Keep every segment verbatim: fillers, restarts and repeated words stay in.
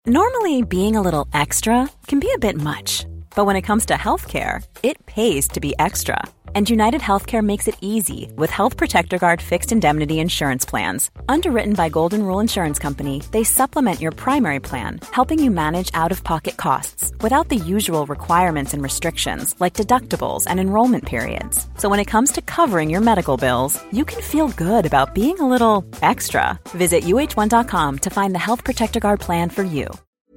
Normally, being a little extra can be a bit much, but when it comes to healthcare, it pays to be extra. And United Healthcare makes it easy with Health Protector Guard fixed indemnity insurance plans. Underwritten by Golden Rule Insurance Company, they supplement your primary plan, helping you manage out-of-pocket costs without the usual requirements and restrictions like deductibles and enrollment periods. So when it comes to covering your medical bills, you can feel good about being a little extra. Visit U H one dot com to find the Health Protector Guard plan for you.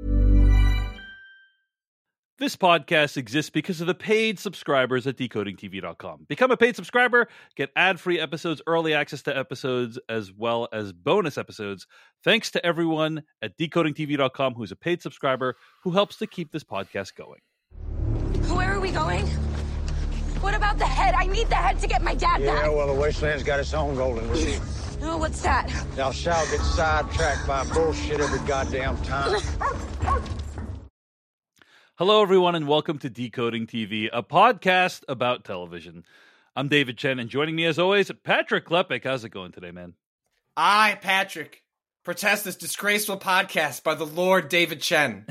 This podcast exists because of the paid subscribers at decoding T V dot com. Become a paid subscriber, get ad-free episodes, early access to episodes, as well as bonus episodes. Thanks to everyone at decoding T V dot com who's a paid subscriber who helps to keep this podcast going. Where are we going? What about the head? I need the head to get my dad yeah, back. Yeah, well, the Wasteland's got its own golden rule. Oh, what's that? Thou shalt get sidetracked by bullshit every goddamn time. Hello, everyone, and welcome to Decoding T V, a podcast about television. I'm David Chen, and joining me, as always, Patrick Klepek. How's it going today, man? I, Patrick, protest this disgraceful podcast by the Lord David Chen.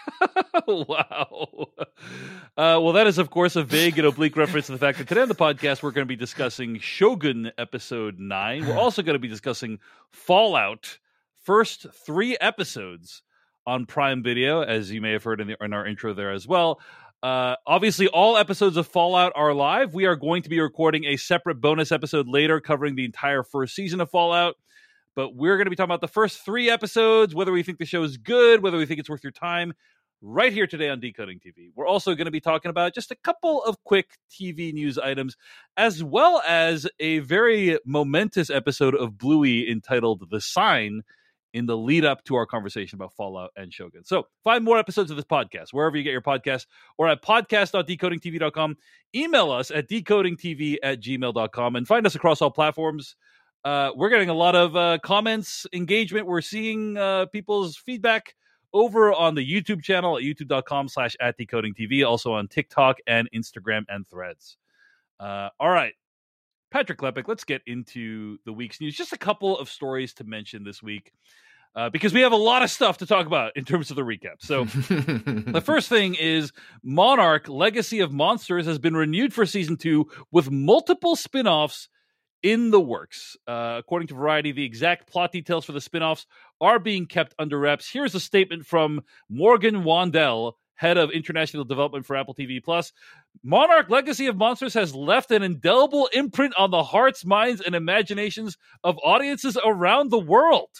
Wow. Uh, well, that is, of course, a vague and oblique reference to the fact that today on the podcast, we're going to be discussing Shogun Episode nine. We're also going to be discussing Fallout, first three episodes on Prime Video, as you may have heard in, the, in our intro there as well. Uh, obviously, all episodes of Fallout are live. We are going to be recording a separate bonus episode later covering the entire first season of Fallout. But we're going to be talking about the first three episodes, whether we think the show is good, whether we think it's worth your time, right here today on Decoding T V. We're also going to be talking about just a couple of quick T V news items, as well as a very momentous episode of Bluey entitled The Sign, in the lead up to our conversation about Fallout and Shogun. So find more episodes of this podcast wherever you get your podcasts or at podcast dot decoding T V dot com. Email us at decoding T V at gmail dot com and find us across all platforms. Uh, we're getting a lot of uh, comments, engagement. We're seeing uh, people's feedback over on the YouTube channel at youtube dot com slash at decoding T V, also on TikTok and Instagram and Threads. Uh, all right. Patrick Klepek, let's get into the week's news. Just a couple of stories to mention this week uh, because we have a lot of stuff to talk about in terms of the recap. So the first thing is Monarch Legacy of Monsters has been renewed for season two with multiple spin-offs in the works. Uh, according to Variety, the exact plot details for the spin-offs are being kept under wraps. Here's a statement from Morgan Wandell, head of international development for Apple T V Plus. Monarch Legacy of Monsters has left an indelible imprint on the hearts, minds, and imaginations of audiences around the world.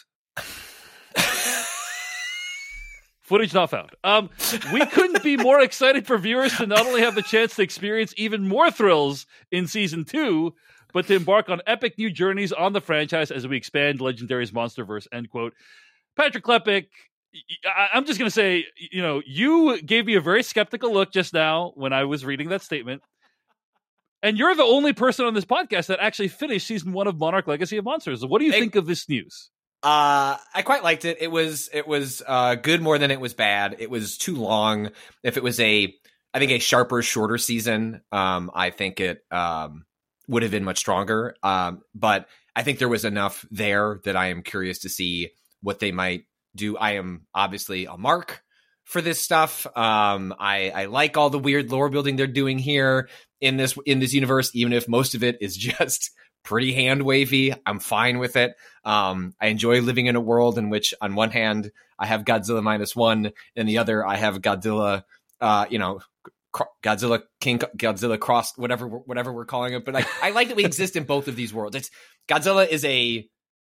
Footage not found. Um, we couldn't be more excited for viewers to not only have the chance to experience even more thrills in season two, but to embark on epic new journeys on the franchise as we expand Legendary's Monsterverse, end quote. Patrick Klepek, I'm just going to say, you know, you gave me a very skeptical look just now when I was reading that statement. And you're the only person on this podcast that actually finished season one of Monarch Legacy of Monsters. What do you it, think of this news? Uh, I quite liked it. It was, it was uh, good more than it was bad. It was too long. If it was a, I think a sharper, shorter season, um, I think it um, would have been much stronger. Um, but I think there was enough there that I am curious to see what they might do. I am obviously a mark for this stuff. Um, I, I like all the weird lore building they're doing here in this in this universe, even if most of it is just pretty hand wavy. I'm fine with it. Um, I enjoy living in a world in which, on one hand, I have Godzilla minus one, and the other, I have Godzilla. Uh, you know, Godzilla King, Godzilla Cross, whatever whatever we're calling it. But I, I like that we exist in both of these worlds. It's Godzilla is a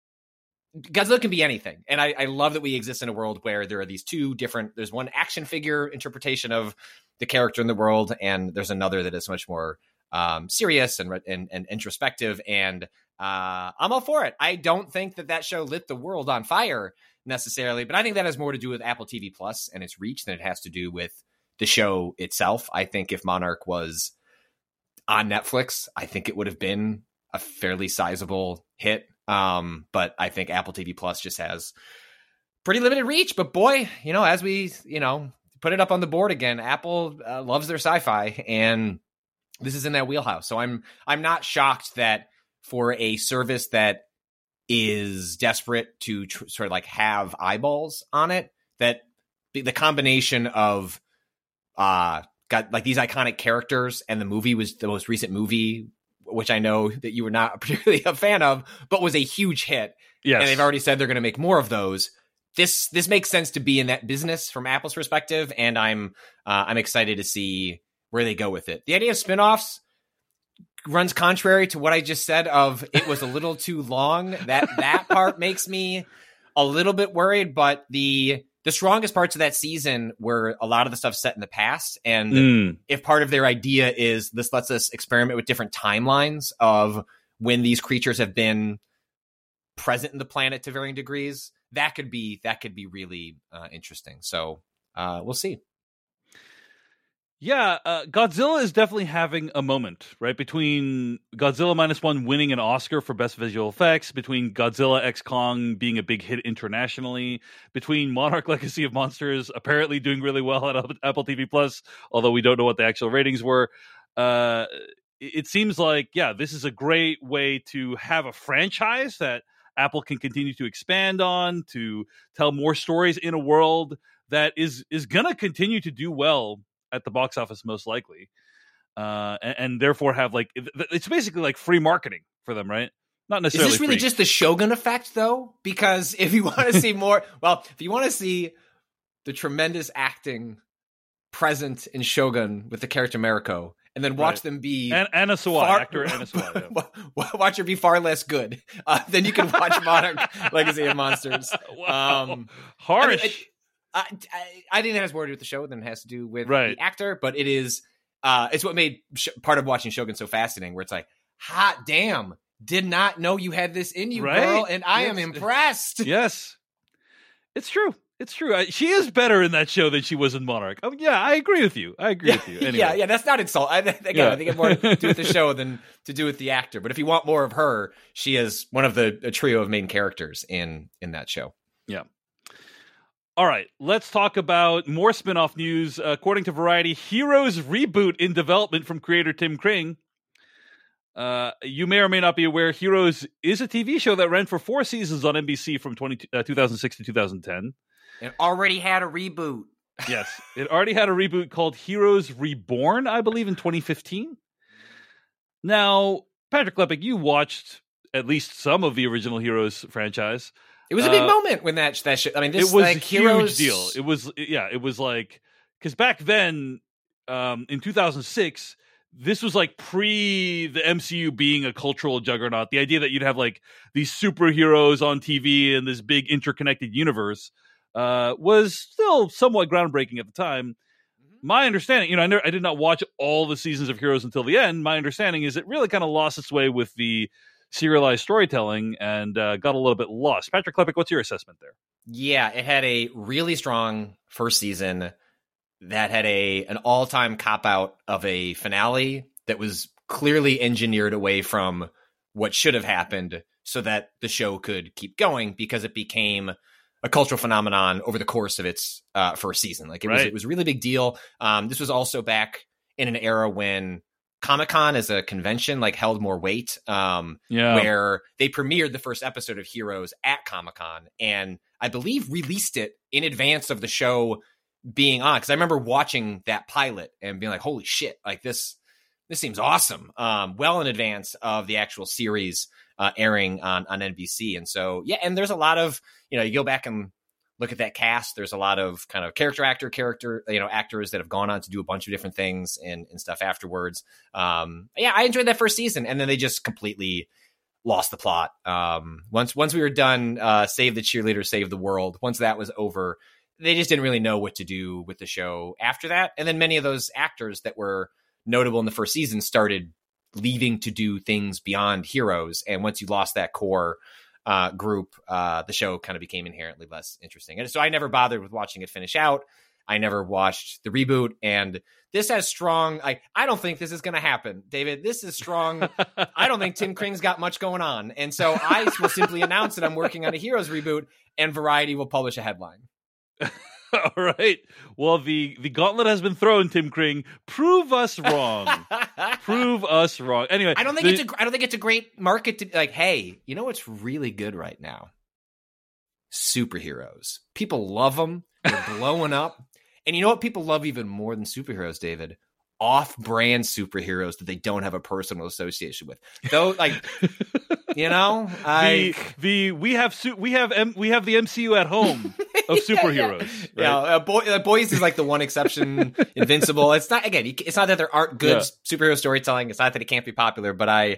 Godzilla can be anything. And I, I love that we exist in a world where there are these two different, there's one action figure interpretation of the character in the world, and there's another that is much more um, serious and, and and introspective. And uh, I'm all for it. I don't think that that show lit the world on fire necessarily, but I think that has more to do with Apple T V Plus and its reach than it has to do with the show itself. I think if Monarch was on Netflix, I think it would have been a fairly sizable hit. Um, but I think Apple T V Plus just has pretty limited reach. But boy, you know, as we, you know, put it up on the board again, Apple uh, loves their sci-fi, and this is in that wheelhouse. So I'm I'm not shocked that for a service that is desperate to tr- sort of like have eyeballs on it, that the, the combination of uh got like these iconic characters, and the movie was the most recent movie, which I know that you were not particularly a fan of, but was a huge hit. Yes. And they've already said they're going to make more of those. This this makes sense to be in that business from Apple's perspective, and I'm uh, I'm excited to see where they go with it. The idea of spinoffs runs contrary to what I just said of it was a little too long. That that part makes me a little bit worried, but the the strongest parts of that season were a lot of the stuff set in the past. And Mm. if part of their idea is this lets us experiment with different timelines of when these creatures have been present in the planet to varying degrees, that could be that could be really uh, interesting. So uh, we'll see. Yeah, uh, Godzilla is definitely having a moment, right? Between Godzilla Minus One winning an Oscar for Best Visual Effects, between Godzilla X Kong being a big hit internationally, between Monarch Legacy of Monsters apparently doing really well at Apple T V Plus, although we don't know what the actual ratings were. Uh, it seems like, yeah, this is a great way to have a franchise that Apple can continue to expand on, to tell more stories in a world that is is going to continue to do well at the box office, most likely, uh, and, and therefore have like it's basically like free marketing for them, right? Not necessarily. Is this really free. just the Shogun effect, though? Because if you want to see more, well, if you want to see the tremendous acting present in Shogun with the character Mariko, and then watch Right. them be and Anna Sawai, far, actor Anna Sawai. Yeah. watch her be far less good, uh, then you can watch Monarch Legacy of Monsters. Wow. Um, Harsh. I, mean, I, I, I, I think it has more to do with the show than it has to do with Right. the actor, but it is uh, it's what made sh- part of watching Shogun so fascinating, where it's like, hot damn, did not know you had this in you, Right? girl, and I Yes. am impressed. Yes, it's true. It's true. I, she is better in that show than she was in Monarch. Oh, yeah, I agree with you. I agree Yeah, with you. Anyway. yeah, yeah, that's not insult. I, again, Yeah. I think it more to do with the show than to do with the actor. But if you want more of her, she is one of the a trio of main characters in in that show. Yeah. All right, let's talk about more spin-off news. Uh, according to Variety, Heroes reboot in development from creator Tim Kring. Uh, you may or may not be aware, Heroes is a T V show that ran for four seasons on N B C from twenty, uh, two thousand six to two thousand ten. It already had a reboot. Yes, it already had a reboot called Heroes Reborn, I believe, in twenty fifteen. Now, Patrick Klepek, you watched at least some of the original Heroes franchise. It was a big Uh, moment when that that shit. I mean, this it was like a huge Heroes deal. It was, yeah, it was like, because back then, um, in two thousand six, this was like pre the M C U being a cultural juggernaut. The idea that you'd have like these superheroes on T V and this big interconnected universe uh, was still somewhat groundbreaking at the time. My understanding, you know, I, never, I did not watch all the seasons of Heroes until the end. My understanding is it really kind of lost its way with the serialized storytelling and uh, got a little bit lost. Patrick Klepek, what's your assessment there? Yeah, it had a really strong first season that had a an all-time cop-out of a finale that was clearly engineered away from what should have happened so that the show could keep going, because it became a cultural phenomenon over the course of its uh, first season. Like it was, Right. it was a really big deal. Um, this was also back in an era when Comic-Con as a convention like held more weight. Um, Yeah. where they premiered the first episode of Heroes at Comic-Con, and I believe released it in advance of the show being on. Because I remember watching that pilot and being like, "Holy shit! Like this, this seems awesome." Um, well in advance of the actual series uh, airing on on N B C, and so yeah, and there's a lot of, you know, you go back and look at that cast. There's a lot of kind of character actor, character, you know, actors that have gone on to do a bunch of different things and, and stuff afterwards. Um, yeah, I enjoyed that first season, and then they just completely lost the plot. Um, once once we were done, uh, Save the Cheerleader, Save the World. Once that was over, they just didn't really know what to do with the show after that. And then many of those actors that were notable in the first season started leaving to do things beyond Heroes. And once you lost that core uh, group, uh, the show kind of became inherently less interesting. And so I never bothered with watching it finish out. I never watched the reboot, and this has strong, I, I don't think this is going to happen, David. This is strong. I don't think Tim Kring's got much going on. And so I will simply announce that I'm working on a Heroes reboot, and Variety will publish a headline. All right. Well, the, the gauntlet has been thrown, Tim Kring. Prove us wrong. Prove us wrong. Anyway, I don't think the- it's a, I don't think it's a great market to like, hey, you know what's really good right now? Superheroes. People love them. They're blowing up. And you know what people love even more than superheroes, David? Off-brand superheroes that they don't have a personal association with. Though, like, you know, I the, the we have su- we have M- we have the M C U at home of superheroes. yeah, yeah. Right? yeah uh, boy, uh, Boys is like the one exception. Invincible. It's not again. It's not that there aren't good yeah. superhero storytelling. It's not that it can't be popular. But I,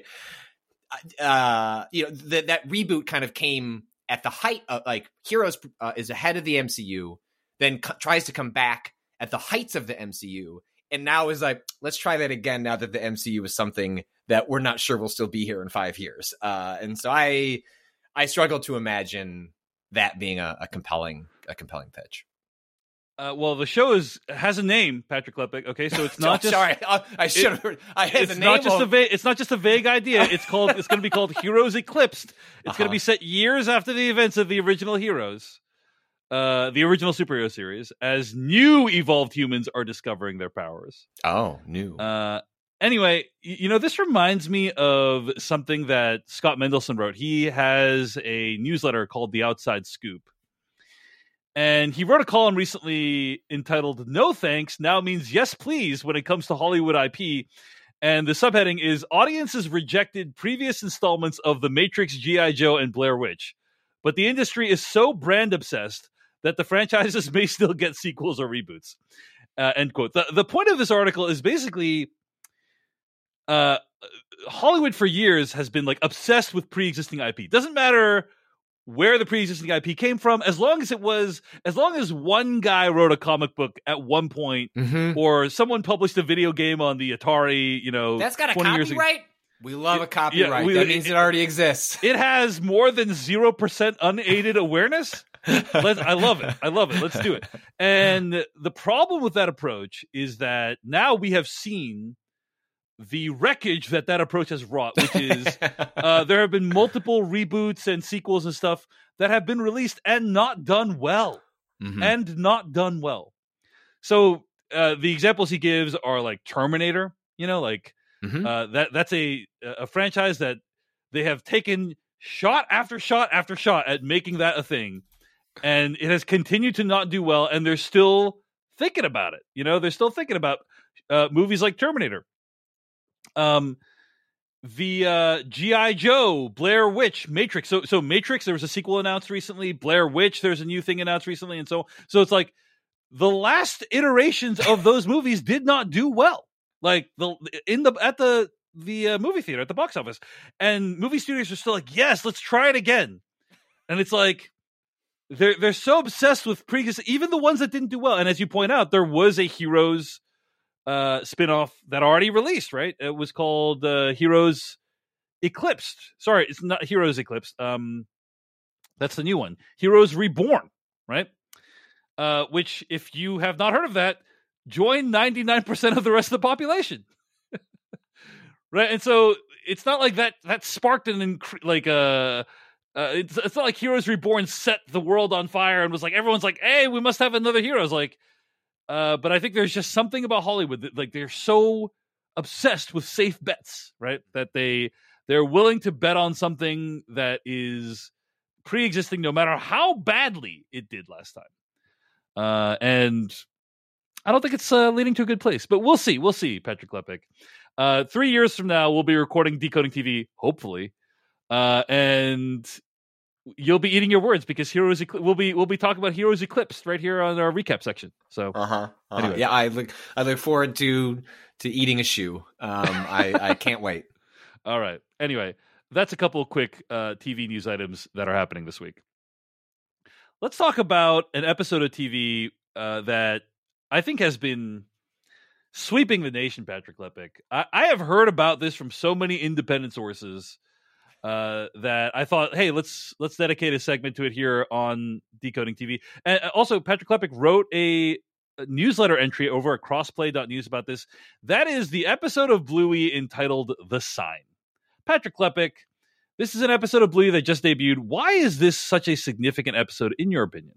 uh, you know, th- that reboot kind of came at the height of like Heroes uh, is ahead of the M C U, then co- tries to come back at the heights of the M C U. And now is like, let's try that again now that the M C U is something that we're not sure will still be here in five years. Uh, and so I I struggle to imagine that being a, a compelling a compelling pitch. Uh, well, the show is has a name, Patrick Klepek. Okay, so it's not oh, just. Sorry, I, I should have. I had it's the not name. just of... a va- It's not just a vague idea. It's called. It's going to be called Heroes Eclipsed. It's uh-huh. going to be set years after the events of the original Heroes. Uh, the original superhero series, as new evolved humans are discovering their powers. Oh, new. Uh, anyway, you know, this reminds me of something that Scott Mendelson wrote. He has a newsletter called The Outside Scoop. And he wrote a column recently entitled "No Thanks Now Means Yes Please" when it comes to Hollywood I P. And the subheading is "Audiences Rejected Previous Installments of The Matrix, G I. Joe, and Blair Witch. But the industry is so brand obsessed that the franchises may still get sequels or reboots." Uh, end quote. The, the point of this article is basically uh, Hollywood for years has been like obsessed with pre-existing I P. Doesn't matter where the pre-existing I P came from, as long as it was, as long as one guy wrote a comic book at one point, mm-hmm. or someone published a video game on the Atari, you know, that's got a twenty years copyright. ago. We love it, a copyright. Yeah, we, that means it, it already exists. It has more than zero percent unaided awareness. Let's, I love it. I love it. Let's do it. And the problem with that approach is that now we have seen the wreckage that that approach has wrought, which is uh, there have been multiple reboots and sequels and stuff that have been released and not done well. Mm-hmm. And not done well. So uh, the examples he gives are like Terminator, you know, like mm-hmm. uh, that that's a a franchise that they have taken shot after shot after shot at making that a thing. And it has continued to not do well, and they're still thinking about it. You know, they're still thinking about uh, movies like Terminator. Um, the uh, G I. Joe, Blair Witch, Matrix. So, so Matrix, there was a sequel announced recently. Blair Witch, there's a new thing announced recently, and so, so it's like the last iterations of those movies did not do well. Like the in the at the the uh, movie theater at the box office, and movie studios are still like, yes, let's try it again, and it's like. They're they're so obsessed with previous, even the ones that didn't do well. And as you point out, there was a Heroes uh, spinoff that already released, right? It was called uh, Heroes Eclipsed. Sorry, it's not Heroes Eclipsed. Um, that's the new one, Heroes Reborn, right? Uh, which, if you have not heard of that, join ninety-nine percent of the rest of the population, right? And so it's not like that. That sparked an inc- like a. Uh, it's it's not like Heroes Reborn set the world on fire and was like, everyone's like, hey, we must have another Heroes. Like, uh, but I think there's just something about Hollywood that, like, they're so obsessed with safe bets, right? That they they're willing to bet on something that is pre-existing, no matter how badly it did last time. Uh, and I don't think it's uh, leading to a good place, but we'll see. We'll see, Patrick Klepek. Uh, three years from now, we'll be recording Decoding T V, hopefully. Uh, and you'll be eating your words because Heroes Ecl- we'll be we'll be talking about Heroes Eclipsed right here on our recap section. So uh-huh, uh-huh. Anyway. Yeah, I look I look forward to to eating a shoe. Um, I I can't wait. All right. Anyway, that's a couple of quick uh, T V news items that are happening this week. Let's talk about an episode of T V uh, that I think has been sweeping the nation. Patrick Klepek. I, I have heard about this from so many independent sources. Uh, that I thought, hey, let's let's dedicate a segment to it here on Decoding T V. And also, Patrick Klepek wrote a, a newsletter entry over at crossplay dot news about this. That is the episode of Bluey entitled "The Sign." Patrick Klepek, this is an episode of Bluey that just debuted. Why is this such a significant episode, in your opinion?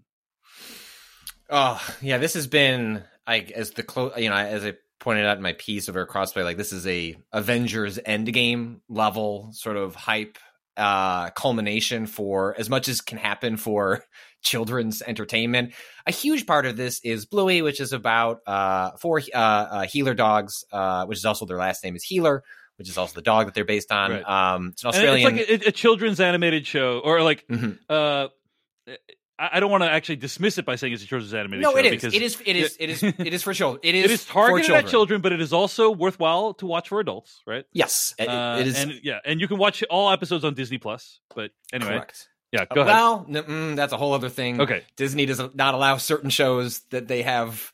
Oh, yeah, this has been like as the close, you know, as I pointed out in my piece over at Crossplay, like this is a Avengers Endgame level sort of hype uh, culmination for as much as can happen for children's entertainment. A huge part of this is Bluey, which is about uh, four uh, uh, healer dogs, uh, which is also their last name is Healer, which is also the dog that they're based on. Right. Um, it's an Australian. And it's like a, a children's animated show, or like, mm-hmm. uh, I, I don't want to actually dismiss it by saying it's a children's animated no, show. No, it is. Because it is. It is. It is. It is for children. It is. It is targeted for children. at children, but it is also worthwhile to watch for adults, right? Yes, it, uh, it is. And yeah, and you can watch all episodes on Disney Plus. But anyway, correct. Yeah, go uh, ahead. Well, n- mm, that's a whole other thing. Okay, Disney does not allow certain shows that they have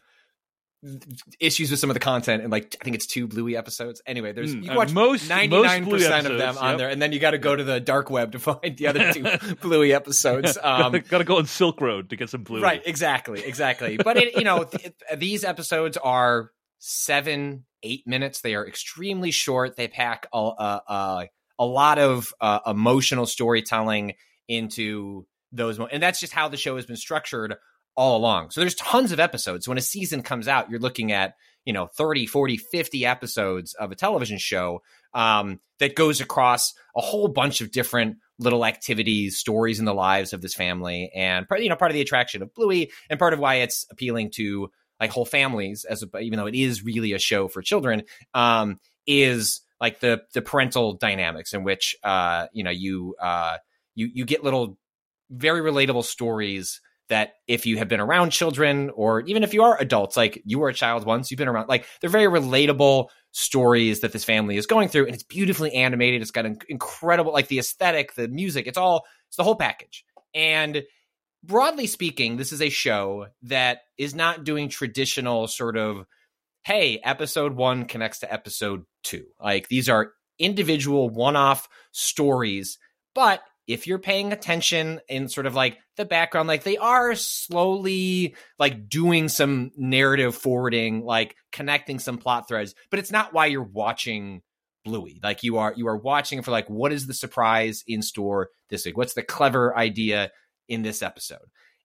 issues with some of the content, and like I think it's two Bluey episodes. Anyway, there's mm, you can watch uh, most ninety-nine percent most of them on yep. there, and then you got to go to the dark web to find the other two Bluey episodes. Um, got to go on Silk Road to get some Bluey. Right, exactly, exactly. But it, you know, th- these episodes are seven, eight minutes. They are extremely short. They pack a a, a, a lot of uh, emotional storytelling into those, mo- and that's just how the show has been structured all along. So there's tons of episodes. When a season comes out, you're looking at, you know, thirty, forty, fifty episodes of a television show um, that goes across a whole bunch of different little activities, stories in the lives of this family. And, you know, part of the attraction of Bluey and part of why it's appealing to like whole families, as a, even though it is really a show for children, um, is like the the parental dynamics in which, uh, you know, you, uh, you, you get little very relatable stories that if you have been around children, or even if you are adults, like you were a child once, you've been around, like they're very relatable stories that this family is going through. And it's beautifully animated. It's got an incredible, like the aesthetic, the music, it's all, it's the whole package. And broadly speaking, this is a show that is not doing traditional sort of, hey, episode one connects to episode two. Like these are individual one-off stories, but if you're paying attention in sort of like the background, like they are slowly like doing some narrative forwarding, like connecting some plot threads, but it's not why you're watching Bluey. Like you are, you are watching for like, what is the surprise in store this week? What's the clever idea in this episode?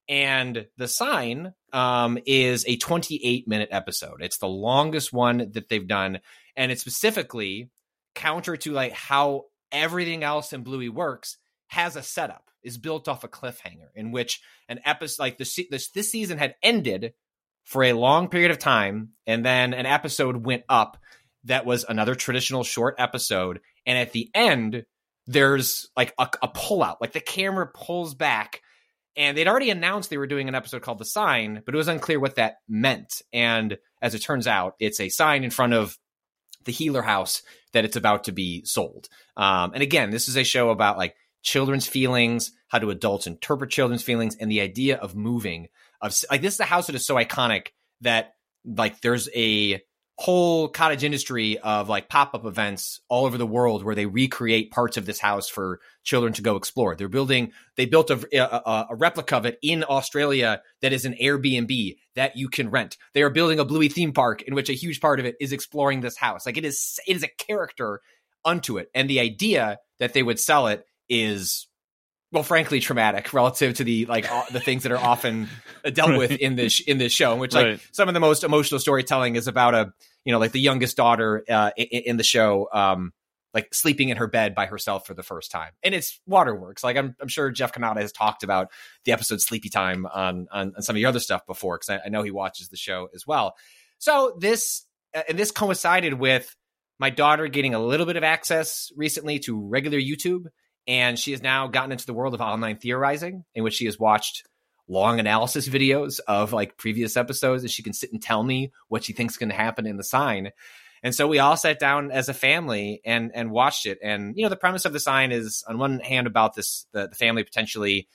And The Sign um, is a twenty-eight minute episode. It's the longest one that they've done. And it's specifically counter to like how everything else in Bluey works, has a setup, is built off a cliffhanger in which an episode like this, this this season had ended for a long period of time, and then an episode went up that was another traditional short episode, and at the end there's like a, a pullout, like the camera pulls back, and they'd already announced they were doing an episode called The Sign, but it was unclear what that meant. And as it turns out, it's a sign in front of the Healer house that it's about to be sold. Um, and again, this is a show about like children's feelings, how do adults interpret children's feelings, and the idea of moving. Of like this is a house that is so iconic that like there's a whole cottage industry of like pop-up events all over the world where they recreate parts of this house for children to go explore. They're building, they built a, a, a replica of it in Australia that is an Airbnb that you can rent. They are building a Bluey theme park in which a huge part of it is exploring this house. Like it is, it is a character unto it. And the idea that they would sell it is, well, frankly, traumatic relative to the like uh, the things that are often dealt right. with in this in this show, in which like right. some of the most emotional storytelling is about a you know like the youngest daughter uh, in, in the show, um, like sleeping in her bed by herself for the first time, and it's Waterworks. Like I'm I'm sure Jeff Kanata has talked about the episode Sleepy Time on on, on some of your other stuff before, because I, I know he watches the show as well. So this uh, and this coincided with my daughter getting a little bit of access recently to regular YouTube. And she has now gotten into the world of online theorizing, in which she has watched long analysis videos of like previous episodes, and she can sit and tell me what she thinks is going to happen in The Sign. And so we all sat down as a family and and watched it. And, you know, the premise of The Sign is on one hand about this, the, the family potentially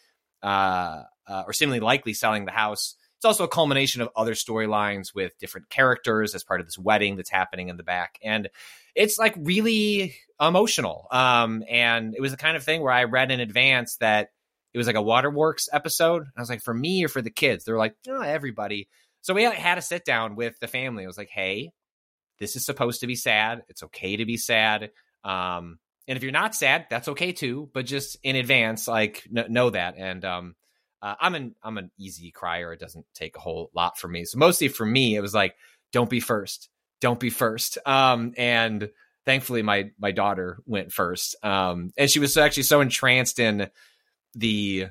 uh, uh, or seemingly likely selling the house. It's also a culmination of other storylines with different characters as part of this wedding that's happening in the back. And it's like really emotional. Um, and it was the kind of thing where I read in advance that it was like a Waterworks episode. I was like, for me or for the kids? They're like, oh, everybody. So we had a sit down with the family. I was like, hey, this is supposed to be sad. It's okay to be sad. Um, and if you're not sad, that's okay too. But just in advance, like n- know that. And um, uh, I'm an I'm an easy crier. It doesn't take a whole lot for me. So mostly for me, it was like, don't be first. Don't be first. Um, and thankfully my my daughter went first, um, and she was actually so entranced in the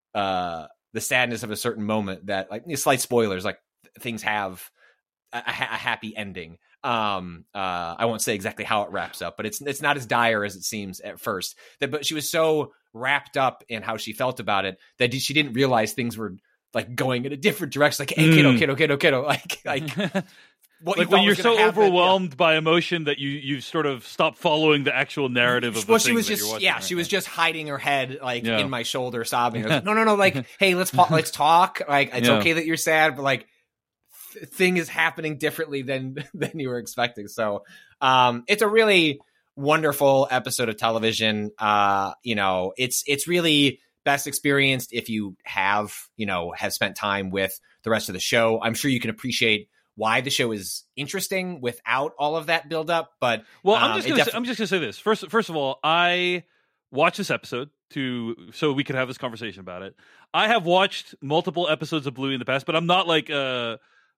uh, the sadness of a certain moment that, like, slight spoilers, like things have a, a happy ending. Um, uh, I won't say exactly how it wraps up, but it's it's not as dire as it seems at first. That, but she was so wrapped up in how she felt about it that she didn't realize things were like going in a different direction. Like, hey, mm. kiddo, kiddo, kiddo, kiddo, like like. What like you when you're so happen, overwhelmed yeah. by emotion that you you sort of stop following the actual narrative of the well, thing she was that just you're watching yeah right she now. was just hiding her head like yeah. in my shoulder sobbing. I was like, no no no like hey let's pa- let's talk, like it's yeah. okay that you're sad, but like th- thing is happening differently than than you were expecting. So um it's a really wonderful episode of television. Uh you know it's it's really best experienced if you have you know have spent time with the rest of the show. I'm sure you can appreciate why the show is interesting without all of that build up. But well, um, I'm just gonna def- say, I'm just gonna say this first. First of all, I watched this episode to so we could have this conversation about it. I have watched multiple episodes of Bluey in the past, but I'm not like a,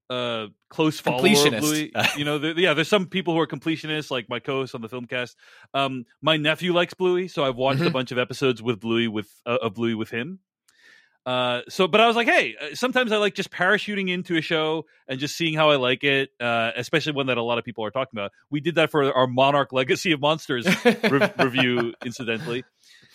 a close follower of Bluey. You know, there, yeah, there's some people who are completionists, like my co-host on the Filmcast. Um, my nephew likes Bluey, so I've watched mm-hmm. a bunch of episodes with Bluey with uh, of Bluey with him. Uh, so, but I was like, hey, sometimes I like just parachuting into a show and just seeing how I like it, uh, especially one that a lot of people are talking about. We did that for our Monarch Legacy of Monsters re- review, incidentally.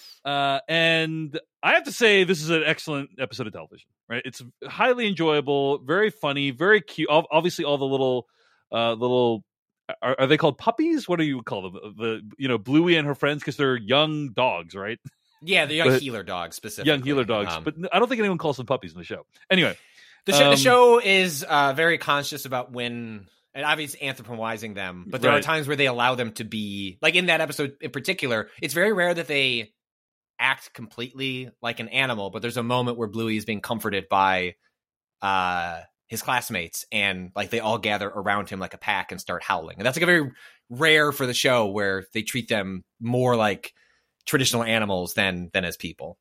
Uh, and I have to say, this is an excellent episode of television, right? It's highly enjoyable, very funny, very cute. Obviously, all the little, uh, little, are, are they called puppies? What do you call them? The, you know, Bluey and her friends, because they're young dogs, right? Yeah, the young but, healer dogs specifically. Young healer dogs, um, but I don't think anyone calls them puppies in the show. Anyway, the, sh- um, the show is uh, very conscious about when, and obviously anthropomizing them, but there right. are times where they allow them to be, like in that episode in particular, it's very rare that they act completely like an animal, but there's a moment where Bluey is being comforted by uh, his classmates, and like they all gather around him like a pack and start howling. And that's like a very rare for the show where they treat them more like traditional animals than than as people.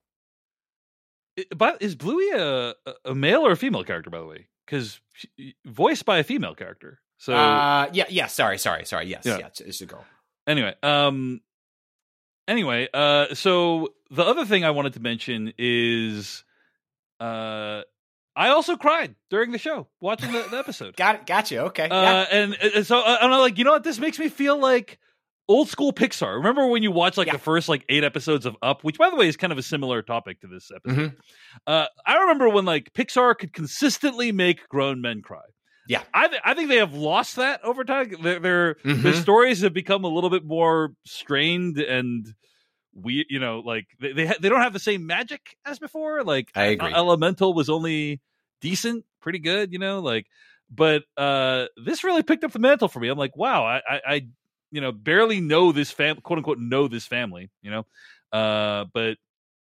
But is Bluey a, a male or a female character, by the way? Because voiced by a female character. So uh, yeah, yeah. Sorry, sorry, sorry. Yes, yeah, yeah, it's a girl. Anyway, um, anyway, uh, so the other thing I wanted to mention is, uh, I also cried during the show watching the, the episode. Got it. Gotcha. Okay. Uh, yeah. and, and so uh, I'm like, you know what? This makes me feel like old school Pixar. Remember when you watch like yeah. the first like eight episodes of Up, which by the way is kind of a similar topic to this episode. Mm-hmm. Uh, I remember when like Pixar could consistently make grown men cry. Yeah, I th- I think they have lost that over time. Their their, mm-hmm. their stories have become a little bit more strained and we, you know, like they they, ha- they don't have the same magic as before. Like I agree. Elemental was only decent, pretty good, you know, like. But uh, this really picked up the mantle for me. I'm like, wow, I I. I you know, barely know this fam, quote unquote, know this family, you know, uh, but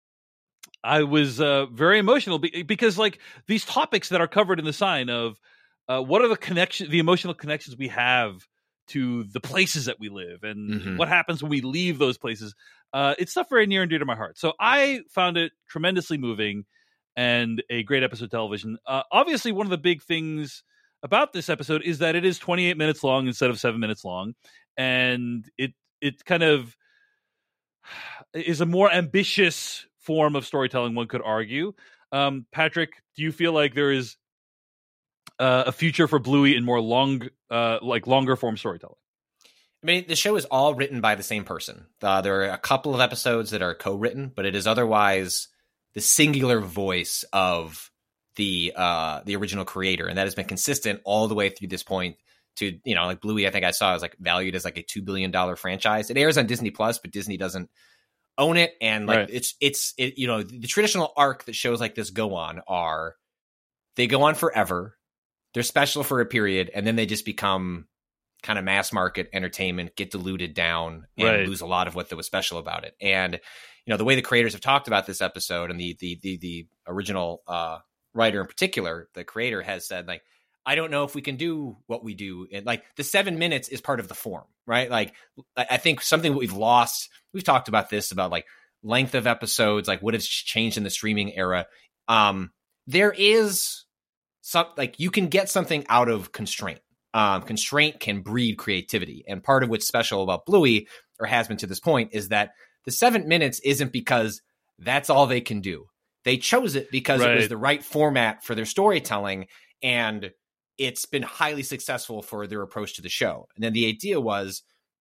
I was uh, very emotional be- because like these topics that are covered in the sign of uh, what are the connection, the emotional connections we have to the places that we live and mm-hmm. what happens when we leave those places. Uh, it's stuff very near and dear to my heart. So I found it tremendously moving and a great episode of television. Uh, obviously, one of the big things about this episode is that it is twenty-eight minutes long instead of seven minutes long. And it it kind of is a more ambitious form of storytelling, one could argue. Um, Patrick, do you feel like there is uh, a future for Bluey in more long, uh, like longer form storytelling? I mean, the show is all written by the same person. Uh, there are a couple of episodes that are co-written, but it is otherwise the singular voice of the uh, the original creator, and that has been consistent all the way through this point. To, you know, like Bluey, I think I saw is like valued as like a two billion dollars franchise. It airs on Disney Plus, but Disney doesn't own it. And like, right. it's, it's, it, you know, the, the traditional arc that shows like this go on are they go on forever. They're special for a period. And then they just become kind of mass market entertainment, get diluted down and right. lose a lot of what was special about it. And, you know, the way the creators have talked about this episode and the, the, the, the original uh, writer in particular, the creator has said like, I don't know if we can do what we do. And like the seven minutes is part of the form, right? Like I think something that we've lost, we've talked about this, about like length of episodes, like what has changed in the streaming era. Um, there is some, like you can get something out of constraint. um, constraint can breed creativity. And part of what's special about Bluey, or has been to this point, is that the seven minutes isn't because that's all they can do. They chose it because right. it was the right format for their storytelling, and it's been highly successful for their approach to the show. And then the idea was,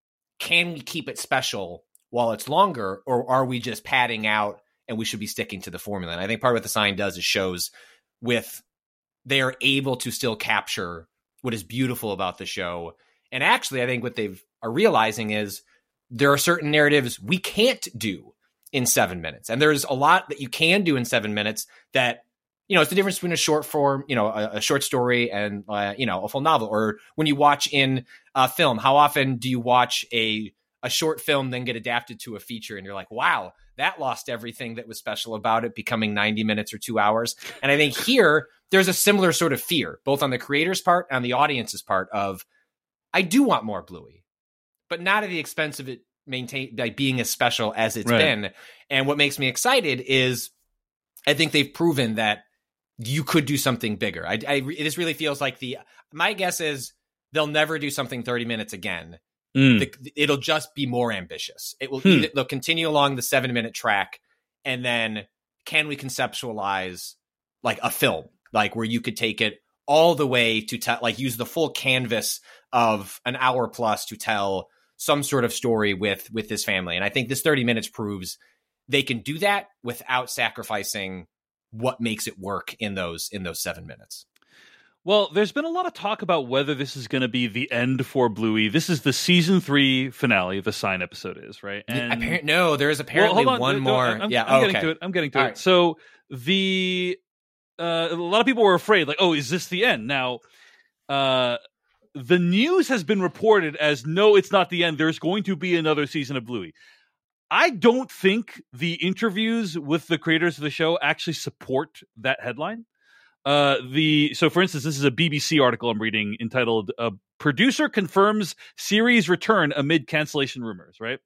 can we keep it special while it's longer, or are we just padding out and we should be sticking to the formula? And I think part of what The Sign does is shows with they are able to still capture what is beautiful about the show. And actually, I think what they are realizing is there are certain narratives we can't do in seven minutes. And there's a lot that you can do in seven minutes that, you know, it's the difference between a short form, you know, a, a short story and, uh, you know, a full novel. Or when you watch in a film, how often do you watch a, a short film then get adapted to a feature and you're like, wow, that lost everything that was special about it, becoming ninety minutes or two hours. And I think here there's a similar sort of fear, both on the creator's part and the audience's part of, I do want more Bluey, but not at the expense of it maintain like being as special as it's right. been. And what makes me excited is I think they've proven that you could do something bigger. I, I this really feels like the, my guess is they'll never do something thirty minutes again. Mm. The, it'll just be more ambitious. It will, hmm. either, they'll continue along the seven minute track. And then can we conceptualize like a film, like where you could take it all the way to tell, like use the full canvas of an hour plus to tell some sort of story with, with this family. And I think this thirty minutes proves they can do that without sacrificing what makes it work in those, in those seven minutes. Well, there's been a lot of talk about whether this is going to be the end for Bluey. This is the season three finale. The Sign episode is, right? And Appar- no, there is apparently well, on, one no, more. I'm, yeah, I'm oh, getting okay. to it. I'm getting to All it. Right. So the uh, a lot of people were afraid, like, oh, is this the end? Now, uh, the news has been reported as, no, it's not the end. There's going to be another season of Bluey. I don't think the interviews with the creators of the show actually support that headline. Uh, the so, for instance, this is a B B C article I'm reading entitled uh, "Producer Confirms Series Return Amid Cancellation Rumors." Right.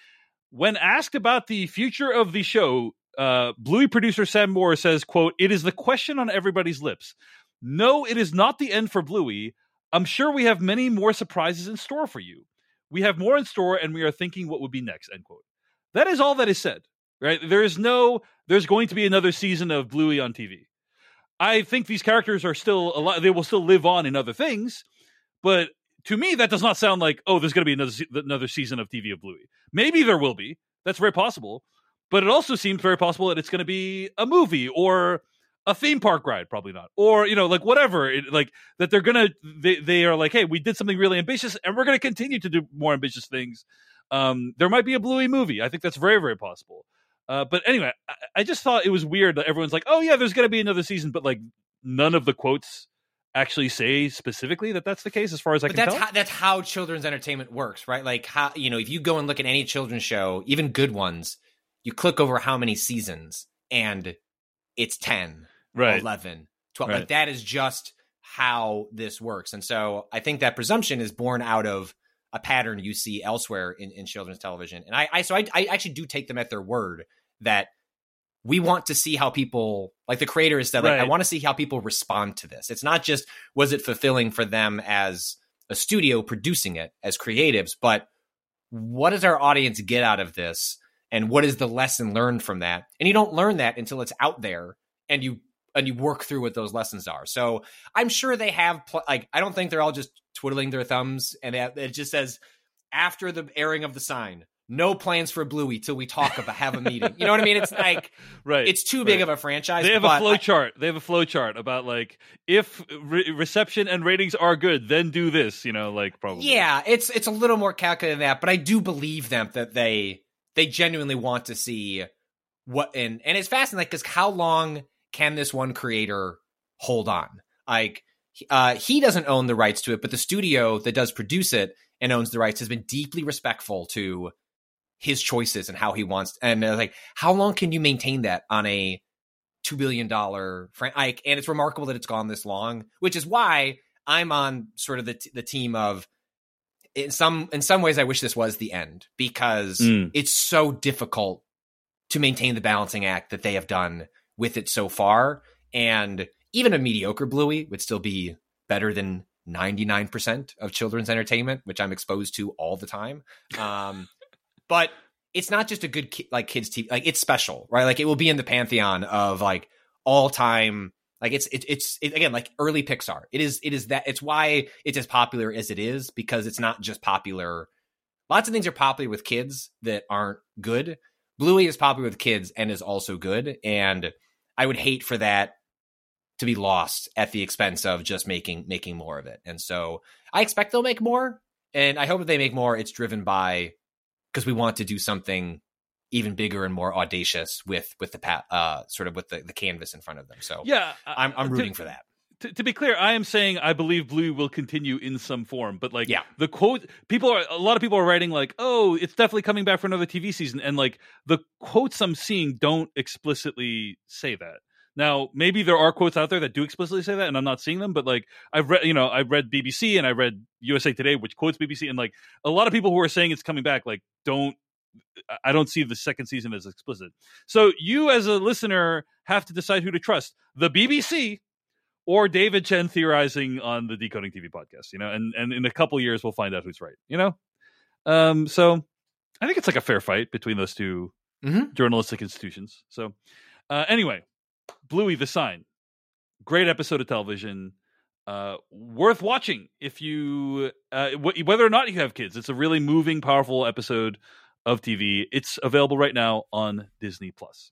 When asked about the future of the show, uh, Bluey producer Sam Moore says, "quote It is the question on everybody's lips. No, it is not the end for Bluey. I'm sure we have many more surprises in store for you. We have more in store, and we are thinking what would be next." End quote. That is all that is said. Right. There is no. There's going to be another season of Bluey on T V. I think these characters are still alive. They will still live on in other things. But to me, that does not sound like, oh, there's going to be another another season of T V of Bluey. Maybe there will be. That's very possible. But it also seems very possible that it's going to be a movie or a theme park ride. Probably not. Or, you know, like whatever. It, like that they're going to, they, they are like, hey, we did something really ambitious and we're going to continue to do more ambitious things. Um, there might be a Bluey movie. I think that's very, very possible. Uh, but anyway, I, I just thought it was weird that everyone's like, oh, yeah, there's going to be another season. But like none of the quotes actually say specifically that that's the case as far as I but can that's tell. How, that's how children's entertainment works, right? Like, how, you know, if you go and look at any children's show, even good ones, you click over how many seasons and it's ten, right. eleven, twelve. Right. Like that is just how this works. And so I think that presumption is born out of a pattern you see elsewhere in, in children's television. And I, I so I, I actually do take them at their word that we want to see how people, like the creator has said, like, right. I want to see how people respond to this. It's not just, was it fulfilling for them as a studio producing it as creatives, but what does our audience get out of this? And what is the lesson learned from that? And you don't learn that until it's out there and you, and you work through what those lessons are. So I'm sure they have, pl- like, I don't think they're all just twiddling their thumbs and it just says after the airing of The Sign, no plans for Bluey till we talk about, have a meeting. You know what I mean? It's like, right. It's too big right. of a franchise. They have but a flow chart. They have a flow chart about like, if re- reception and ratings are good, then do this, you know, like probably. Yeah, it's, it's a little more calculated than that, but I do believe them that they, they genuinely want to see what, and, and it's fascinating because how long can this one creator hold on? Like, uh, he doesn't own the rights to it, but the studio that does produce it and owns the rights has been deeply respectful to his choices and how he wants. And uh, like, how long can you maintain that on a two billion dollars fran- like, and it's remarkable that it's gone this long, which is why I'm on sort of the, t- the team of, in some, in some ways, I wish this was the end because mm. it's so difficult to maintain the balancing act that they have done with it so far. And even a mediocre Bluey would still be better than ninety-nine percent of children's entertainment, which I'm exposed to all the time. Um, but it's not just a good ki- like kids T V, like it's special, right? Like it will be in the pantheon of like all time. Like it's it, it's it, again like early Pixar. It is it is that it's why it's as popular as it is, because it's not just popular. Lots of things are popular with kids that aren't good. Bluey is popular with kids and is also good, and I would hate for that to be lost at the expense of just making making more of it. And so I expect they'll make more, and I hope if they make more, it's driven by because we want to do something even bigger and more audacious with with the pat uh sort of with the, the canvas in front of them. So yeah, I'm I'm rooting to, for that. To, to be clear, I am saying I believe Bluey will continue in some form, but like yeah. the quote, people are a lot of people are writing like, oh, it's definitely coming back for another T V season, and like the quotes I'm seeing don't explicitly say that. Now, maybe there are quotes out there that do explicitly say that, and I'm not seeing them. But like, I've read, you know, I read B B C and I read U S A Today, which quotes B B C, and like a lot of people who are saying it's coming back, like, don't. I don't see the second season as explicit. So you, as a listener, have to decide who to trust: the B B C or David Chen theorizing on the Decoding T V podcast. You know, and and in a couple years we'll find out who's right. You know, um, so I think it's like a fair fight between those two mm-hmm. journalistic institutions. So uh, anyway. Bluey the Sign, great episode of television, uh, worth watching if you, uh, w- whether or not you have kids. It's a really moving, powerful episode of T V. It's available right now on Disney Plus.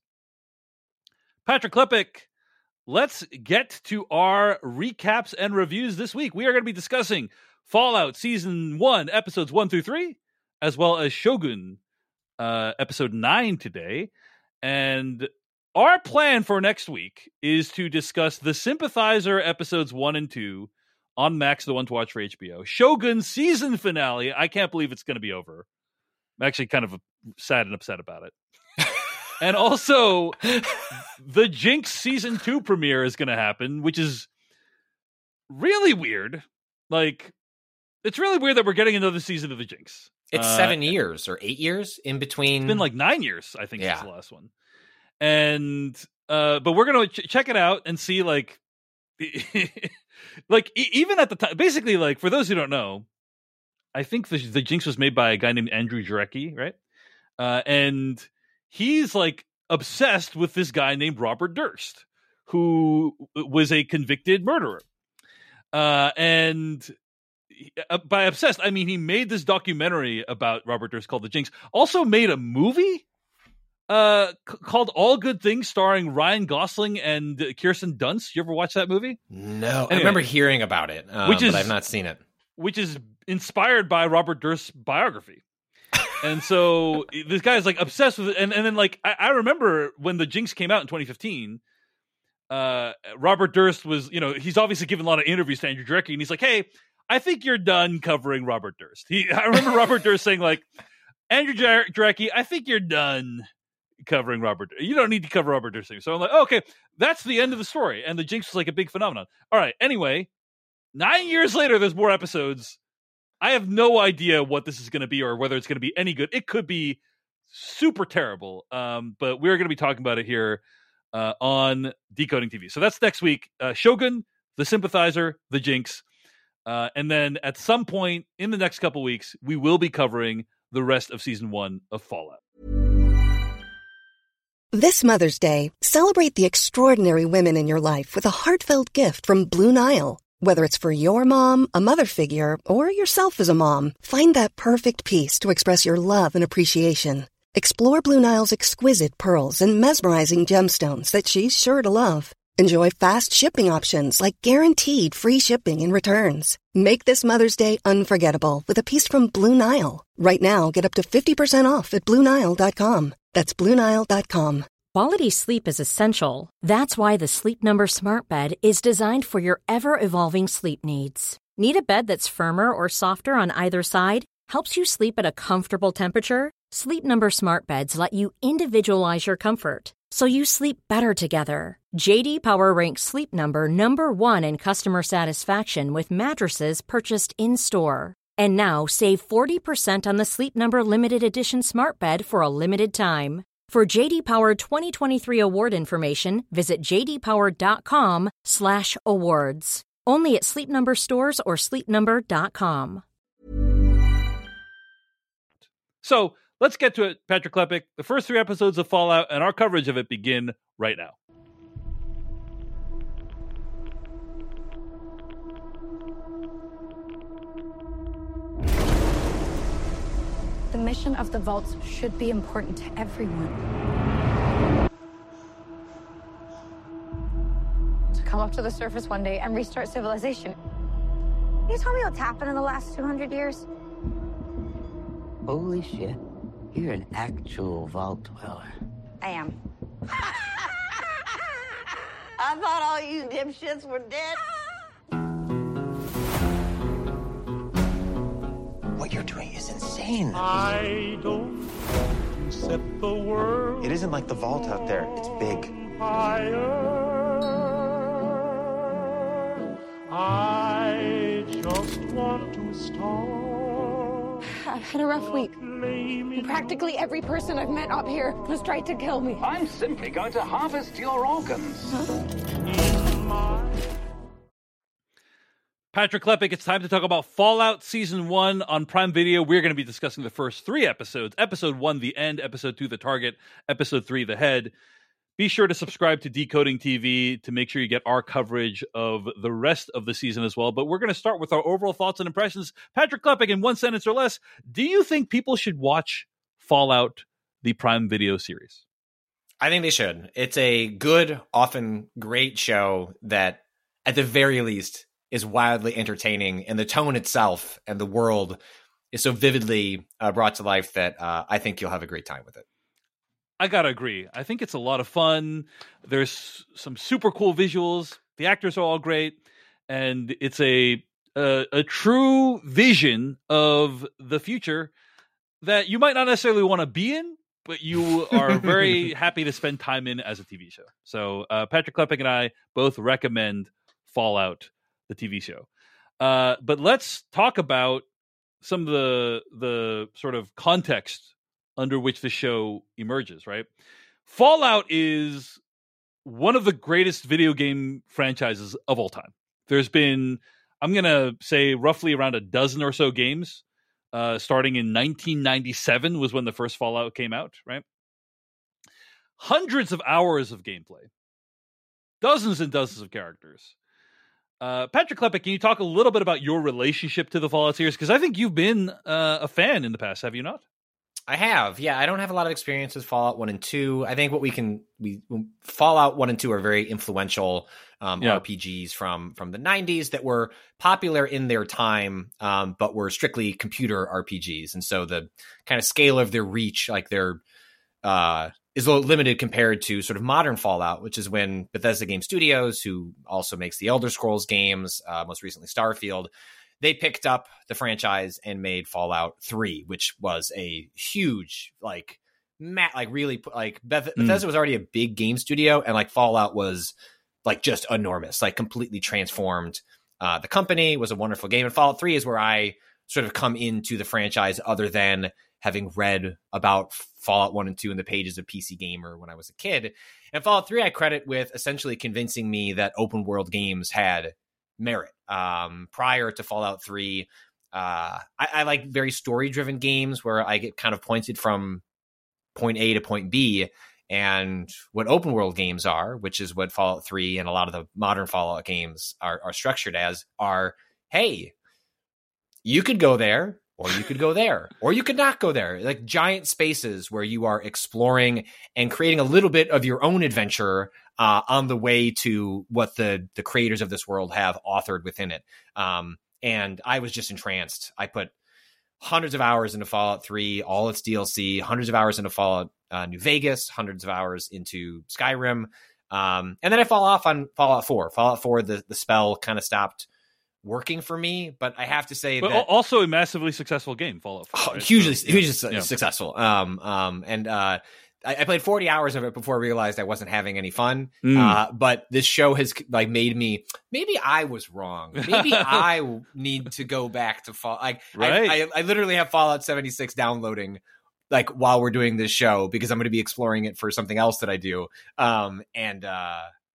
Patrick Klepek, let's get to our recaps and reviews this week. We are going to be discussing Fallout Season one, Episodes one through three, as well as Shogun, uh, Episode nine today. And our plan for next week is to discuss The Sympathizer episodes one and two on Max, the one to watch for H B O. Shogun season finale. I can't believe it's going to be over. I'm actually kind of sad and upset about it. And also, the Jinx season two premiere is going to happen, which is really weird. Like, it's really weird that we're getting another season of the Jinx. It's uh, seven years or eight years in between. It's been like nine years, I think, yeah. since the last one. And uh but we're gonna ch- check it out and see like like e- even at the time, basically, like, for those who don't know, I think the, the Jinx was made by a guy named Andrew Jarecki, right? Uh and he's like obsessed with this guy named Robert Durst, who was a convicted murderer. Uh and uh, by obsessed, I mean he made this documentary about Robert Durst called The Jinx. Also made a movie Uh, c- called All Good Things, starring Ryan Gosling and uh, Kirsten Dunst. You ever watch that movie? No, anyway, I remember hearing about it, um, which is, but I've not seen it. Which is inspired by Robert Durst's biography. And so this guy is like obsessed with it. And, and then like, I, I remember when the Jinx came out in twenty fifteen, uh, Robert Durst was, you know, he's obviously given a lot of interviews to Andrew Jarecki, and he's like, hey, I think you're done covering Robert Durst. He, I remember Robert Durst saying like, Andrew Jarecki, I think you're done covering Robert. You don't need to cover Robert Durst. So I'm like, oh, okay, that's the end of the story. And the Jinx was like a big phenomenon. All right. Anyway, nine years later, there's more episodes. I have no idea what this is going to be or whether it's going to be any good. It could be super terrible. Um, but we're going to be talking about it here uh, on Decoding T V. So that's next week. Uh, Shogun, The Sympathizer, The Jinx. Uh, and then at some point in the next couple weeks, we will be covering the rest of season one of Fallout. This Mother's Day, celebrate the extraordinary women in your life with a heartfelt gift from Blue Nile. Whether it's for your mom, a mother figure, or yourself as a mom, find that perfect piece to express your love and appreciation. Explore Blue Nile's exquisite pearls and mesmerizing gemstones that she's sure to love. Enjoy fast shipping options like guaranteed free shipping and returns. Make this Mother's Day unforgettable with a piece from Blue Nile. Right now, get up to fifty percent off at Blue Nile dot com. That's Blue Nile dot com. Quality sleep is essential. That's why the Sleep Number Smart Bed is designed for your ever-evolving sleep needs. Need a bed that's firmer or softer on either side? Helps you sleep at a comfortable temperature? Sleep Number Smart Beds let you individualize your comfort, so you sleep better together. J D Power ranks Sleep Number number one in customer satisfaction with mattresses purchased in-store. And now, save forty percent on the Sleep Number Limited Edition Smart Bed for a limited time. For J D Power twenty twenty-three award information, visit j d power dot com slash awards. Only at Sleep Number stores or sleep number dot com. So let's get to it, Patrick Klepek. The first three episodes of Fallout and our coverage of it begin right now. The mission of the vaults should be important to everyone. To come up to the surface one day and restart civilization. Can you tell me what's happened in the last two hundred years? Holy shit. You're an actual vault dweller. I am. I thought all you dipshits were dead. What you're doing is insane. I don't want to set the world. It isn't like the vault out there. It's big. Fire. I just want to start. I've had a rough week. Practically every person I've met up here has tried to kill me. I'm simply going to harvest your organs. Huh? Patrick Klepek, it's time to talk about Fallout Season one on Prime Video. We're going to be discussing the first three episodes. Episode one, The End. Episode two, The Target. Episode three, The Head. Be sure to subscribe to Decoding T V to make sure you get our coverage of the rest of the season as well. But we're going to start with our overall thoughts and impressions. Patrick Klepek, in one sentence or less, do you think people should watch Fallout, the Prime Video series? I think they should. It's a good, often great show that, at the very least, is wildly entertaining, and the tone itself and the world is so vividly uh, brought to life that uh, I think you'll have a great time with it. I gotta agree. I think it's a lot of fun. There's some super cool visuals. The actors are all great, and it's a a, a true vision of the future that you might not necessarily want to be in, but you are very happy to spend time in as a T V show. So uh, Patrick Klepek and I both recommend Fallout, the T V show. Uh, but let's talk about some of the the sort of context under which the show emerges, right? Fallout is one of the greatest video game franchises of all time. There's been, I'm going to say, roughly around a dozen or so games. Uh, starting in nineteen ninety-seven was when the first Fallout came out, right? Hundreds of hours of gameplay. Dozens and dozens of characters. Uh, Patrick Klepek, can you talk a little bit about your relationship to the Fallout series? Because I think you've been uh, a fan in the past, have you not? I have, yeah. I don't have a lot of experience with Fallout one and two. I think what we can, we Fallout one and two are very influential um, yeah. R P Gs from from the nineties that were popular in their time, um, but were strictly computer R P Gs. And so the kind of scale of their reach, like their, uh, is a little limited compared to sort of modern Fallout, which is when Bethesda Game Studios, who also makes the Elder Scrolls games, uh, most recently Starfield, they picked up the franchise and made Fallout three, which was a huge, like, mat, like really, like Beth- mm. Bethesda was already a big game studio, and like Fallout was like just enormous, like completely transformed uh, the company. It was a wonderful game, and Fallout three is where I sort of come into the franchise, other than having read about Fallout one and two in the pages of P C Gamer when I was a kid. And Fallout three I credit with essentially convincing me that open world games had merit. Um, prior to Fallout three, uh, I, I like very story-driven games where I get kind of pointed from point A to point B, and what open world games are, which is what Fallout three and a lot of the modern Fallout games are, are structured as, are, hey, you could go there, or you could go there, or you could not go there. Like giant spaces where you are exploring and creating a little bit of your own adventure uh, on the way to what the the creators of this world have authored within it. Um, and I was just entranced. I put hundreds of hours into Fallout three, all its D L C, hundreds of hours into Fallout uh, New Vegas, hundreds of hours into Skyrim. Um, and then I fall off on Fallout four. Fallout four, the, the spell kind of stopped working for me, but I have to say but that also a massively successul game, Fallout four, oh, right? hugely, so, hugely yeah. successful. Um, um, and uh, I, I played forty hours of it before I realized I wasn't having any fun. Mm. Uh, but this show has like made me, maybe I was wrong. Maybe I need to go back to Fallout. Like, right. I, I, I literally have Fallout seventy-six downloading like while we're doing this show because I'm going to be exploring it for something else that I do. Um, and uh,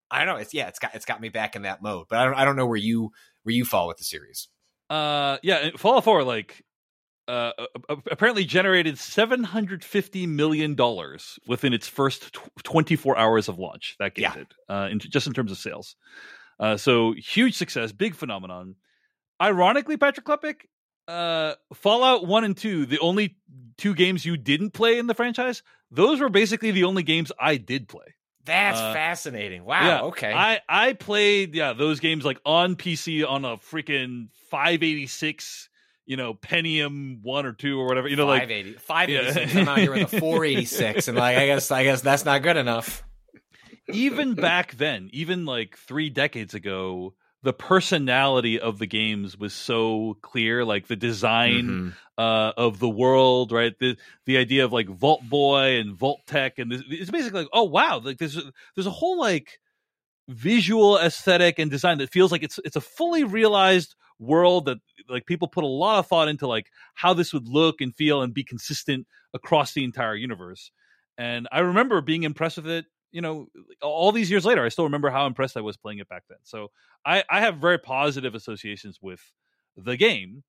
I don't know. It's yeah, it's got it's got me back in that mode. But I don't I don't know where you where you fall with the series. Uh, yeah, Fallout four like uh apparently generated seven hundred fifty million dollars within its first twenty-four hours of launch. That game Yeah. did, uh, in, just in terms of sales. Uh, so huge success, big phenomenon. Ironically, Patrick Klepek, uh, Fallout one and two, the only two games you didn't play in the franchise, those were basically the only games I did play. That's Uh, fascinating. Wow. Yeah, Okay. I, I played yeah those games like on P C on a freaking five eighty-six, you know, Pentium one or two or whatever. You know, like five eighty, five eighty-six. Yeah. I'm out here with a four eighty-six, and like I guess I guess that's not good enough. even back then, even like three decades ago, the personality of the games was so clear. Like the design Mhm. uh, of the world, right? The the idea of like Vault Boy and Vault Tech, and this, it's basically like, oh wow, like there's a, there's a whole like visual aesthetic and design that feels like it's it's a fully realized world that like people put a lot of thought into like how this would look and feel and be consistent across the entire universe. And I remember being impressed with it, you know, all these years later. I still remember how impressed I was playing it back then. So I, I have very positive associations with the game.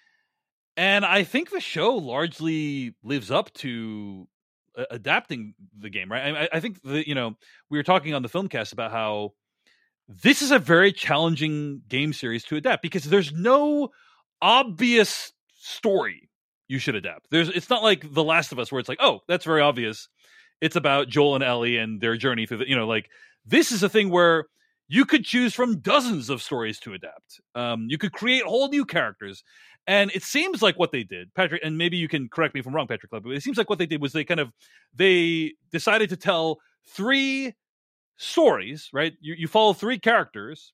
And I think the show largely lives up to uh, adapting the game, right? I, I think that, you know, we were talking on the Filmcast about how this is a very challenging game series to adapt because there's no obvious story you should adapt. There's, it's not like The Last of Us where it's like, oh, that's very obvious. It's about Joel and Ellie and their journey through the, you know, like this is a thing where you could choose from dozens of stories to adapt. Um, you could create whole new characters. And it seems like what they did, Patrick, and maybe you can correct me if I'm wrong, Patrick, but it seems like what they did was they kind of, they decided to tell three stories, right? You, you follow three characters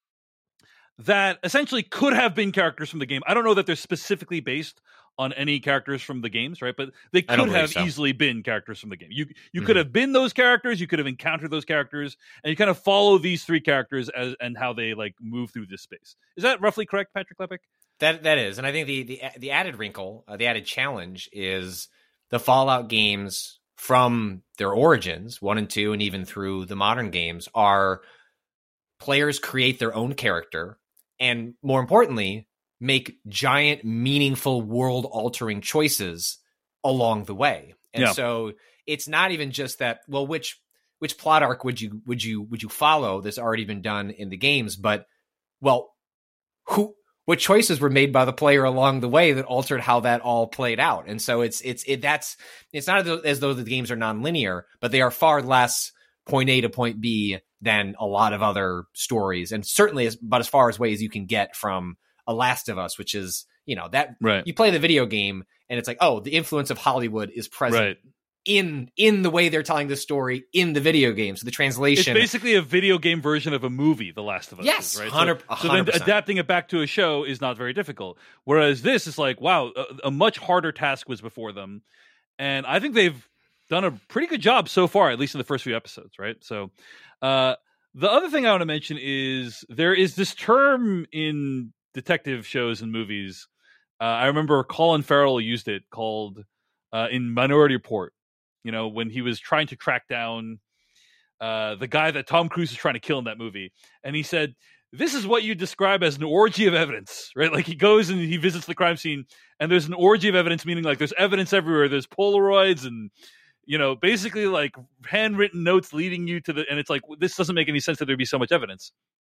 that essentially could have been characters from the game. I don't know that they're specifically based on any characters from the games, right? But they I don't could believe have so. easily been characters from the game. You you Mhm. could have been those characters. You could have encountered those characters, and you kind of follow these three characters as and how they like move through this space. Is that roughly correct, Patrick Klepek? That that is, and I think the the the added wrinkle, uh, the added challenge is the Fallout games from their origins, one and two, and even through the modern games, are players create their own character, and more importantly, make giant, meaningful, world-altering choices along the way. And Yeah. so it's not even just that. Well, which which plot arc would you would you would you follow that's already been done in the games? But well, who what choices were made by the player along the way that altered how that all played out? And so it's it's it that's it's not as though the games are nonlinear, but they are far less point A to point B than a lot of other stories, and certainly as, about as far as ways you can get from A Last of Us, which is, you know, that Right. you play the video game and it's like, oh, the influence of Hollywood is present Right. in in the way they're telling the story in the video game. So the It's translation, basically a video game version of a movie, The Last of Us. Yes, is, right? one hundred- So, so then one hundred percent. adapting it back to a show is not very difficult. Whereas this is like, wow, a, a much harder task was before them, and I think they've done a pretty good job so far, at least in the first few episodes. Right. So, uh, the other thing I want to mention is there is this term in detective shows and movies. Uh, I remember Colin Farrell used it called uh, in Minority Report. You know, when he was trying to track down uh, the guy that Tom Cruise is trying to kill in that movie. And he said, this is what you describe as an orgy of evidence, right? Like he goes and he visits the crime scene and there's an orgy of evidence, meaning like there's evidence everywhere. There's Polaroids and, you know, basically like handwritten notes leading you to the, and it's like, this doesn't make any sense that there'd be so much evidence.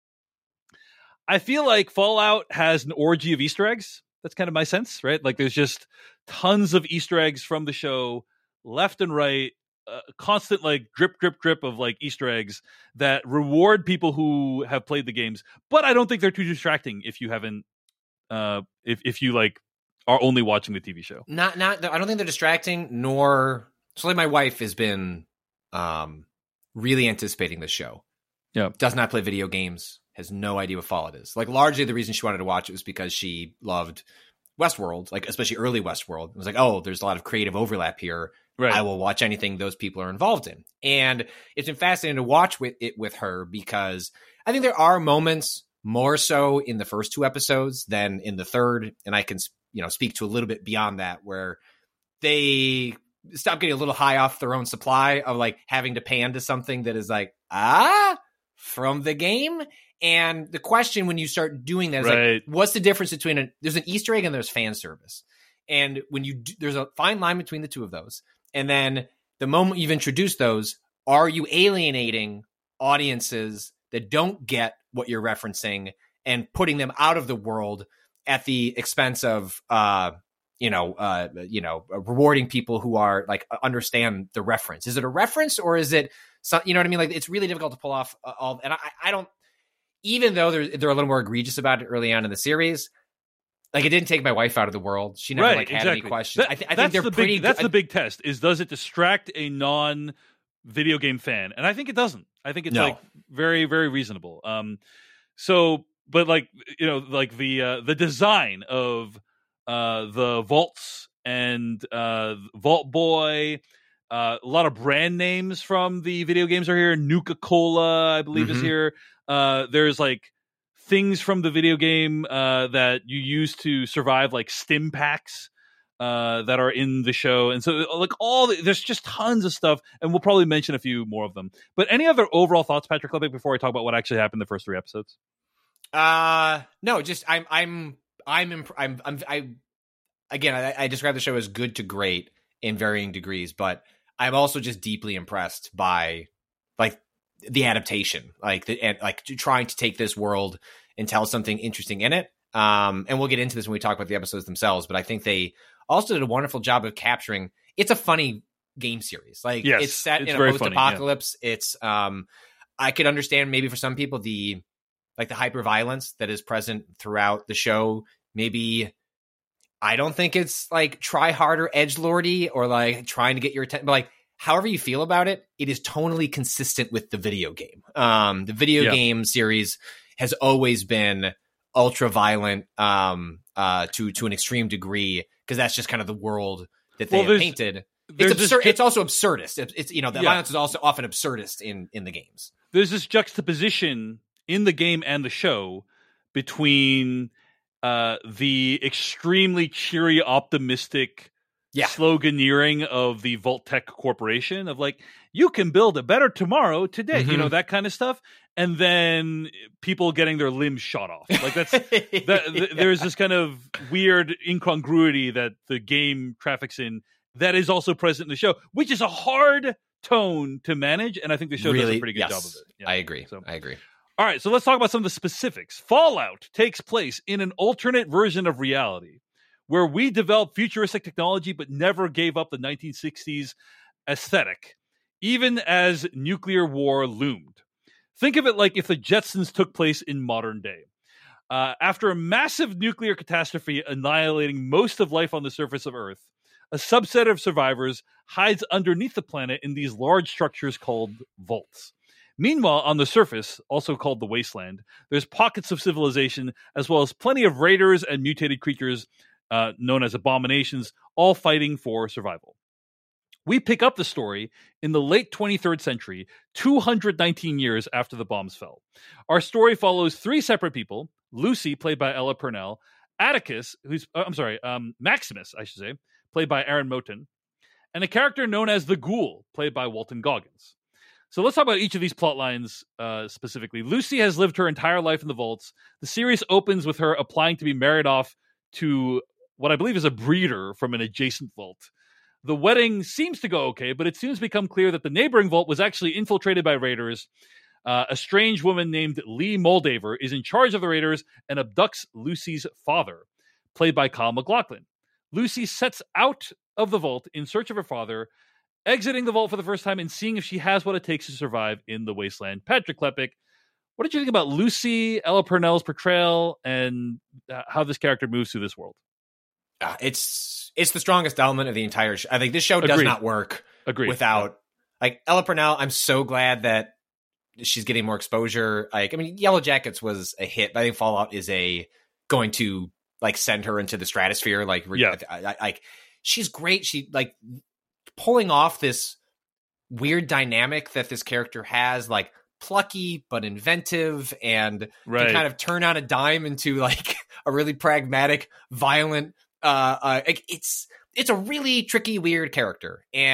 I feel like Fallout has an orgy of Easter eggs. That's kind of my sense, right? Like there's just tons of Easter eggs from the show, left and right, uh, constant like drip, drip, drip of like Easter eggs that reward people who have played the games. But I don't think they're too distracting if you haven't, uh, if if you like are only watching the T V show. not not I don't think they're distracting, nor so like my wife has been um really anticipating this show. Yeah. Does not play video games, has no idea what Fallout is. Like largely the reason she wanted to watch it was because she loved Westworld, like especially early Westworld. It was like, oh, there's a lot of creative overlap here. Right. I will watch anything those people are involved in. And it's been fascinating to watch with it with her because I think there are moments more so in the first two episodes than in the third. And I can, you know, speak to a little bit beyond that where they stop getting a little high off their own supply of like having to pan to something that is like, ah, from the game. And the question when you start doing that is Right. like, what's the difference between a, there's an Easter egg and there's fan service. And when you do, there's a fine line between the two of those. And then the moment you've introduced those, are you alienating audiences that don't get what you're referencing and putting them out of the world at the expense of, uh, you know, uh, you know, rewarding people who are like understand the reference? Is it a reference or is it some, you know what I mean? Like it's really difficult to pull off all. And I, I don't, even though they're they're a little more egregious about it early on in the series, like it didn't take my wife out of the world. She never Right, like had exactly. any questions. That- I, th- I that's think they're the pretty. Big, that's good. the big test: is does it distract a non-video game fan? And I think it doesn't. I think it's No. like very, very reasonable. Um, so, but like you know, like the uh, the design of uh, the vaults and uh, Vault Boy. Uh, a lot of brand names from the video games are here. Nuka-Cola, I believe, is Mhm. here. Uh, there's like things from the video game uh, that you use to survive, like stim packs uh, that are in the show. And so, like, all the, there's just tons of stuff, and we'll probably mention a few more of them. But any other overall thoughts, Patrick Klepek, before I talk about what actually happened in the first three episodes? Uh no, just I'm I'm I'm imp- I'm I'm I again I, I describe the show as good to great in varying degrees, but I'm also just deeply impressed by like the adaptation, like the and like trying to take this world and tell something interesting in it. Um, and we'll get into this when we talk about the episodes themselves, but I think they also did a wonderful job of capturing. It's a funny game series, like Yes, it's set it's in a very post funny, apocalypse. It's um, I could understand maybe for some people the like the hyper violence that is present throughout the show. Maybe I don't think it's like try harder edgelordy or like trying to get your attention, but like however you feel about it, it is tonally consistent with the video game. Um, the video Yeah. game series has always been ultra violent um, uh, to to an extreme degree because that's just kind of the world that they Well, have there's- painted. there's It's this absurd. ju- It's also absurdist. It's, it's you know the Yeah. violence is also often absurdist in in the games. There's this juxtaposition in the game and the show between uh, the extremely cheery, optimistic Yeah. sloganeering of the Vault-Tec Corporation of like, you can build a better tomorrow today, you Mhm. know, that kind of stuff. And then people getting their limbs shot off. Like that's, that, th- there's this kind of weird incongruity that the game traffics in that is also present in the show, which is a hard tone to manage. And I think the show does Really, a pretty good yes, job of it. Yeah. I agree. So- I agree. All right, so let's talk about some of the specifics. Fallout takes place in an alternate version of reality where we developed futuristic technology but never gave up the nineteen sixties aesthetic, even as nuclear war loomed. Think of it like if the Jetsons took place in modern day. Uh, after a massive nuclear catastrophe annihilating most of life on the surface of Earth, a subset of survivors hides underneath the planet in these large structures called vaults. Meanwhile, on the surface, also called the Wasteland, there's pockets of civilization, as well as plenty of raiders and mutated creatures uh, known as abominations, all fighting for survival. We pick up the story in the late twenty-third century, two hundred nineteen years after the bombs fell. Our story follows three separate people: Lucy, played by Ella Purnell; Atticus, who's uh, I'm sorry, um, Maximus, I should say, played by Aaron Moten; and a character known as the Ghoul, played by Walton Goggins. So let's talk about each of these plot lines uh, specifically. Lucy has lived her entire life in the vaults. The series opens with her applying to be married off to what I believe is a breeder from an adjacent vault. The wedding seems to go okay, but it soon becomes clear that the neighboring vault was actually infiltrated by raiders. Uh, a strange woman named Lee Moldaver is in charge of the raiders and abducts Lucy's father, played by Kyle MacLachlan. Lucy sets out of the vault in search of her father, exiting the vault for the first time and seeing if she has what it takes to survive in the Wasteland. Patrick Klepek, what did you think about Lucy, Ella Purnell's portrayal, and uh, how this character moves through this world? Uh, it's it's the strongest element of the entire show. I think this show does Agreed. not work Agreed. without like Ella Purnell. I'm so glad that she's getting more exposure. Like, I mean, Yellow Jackets was a hit, but I think Fallout is a going to like send her into the stratosphere. Like, Yeah. I, I, like she's great. She like pulling off this weird dynamic that this character has, like plucky but inventive, and Right. can kind of turn on a dime into like a really pragmatic, violent. Uh, uh, like, it's it's a really tricky, weird character, and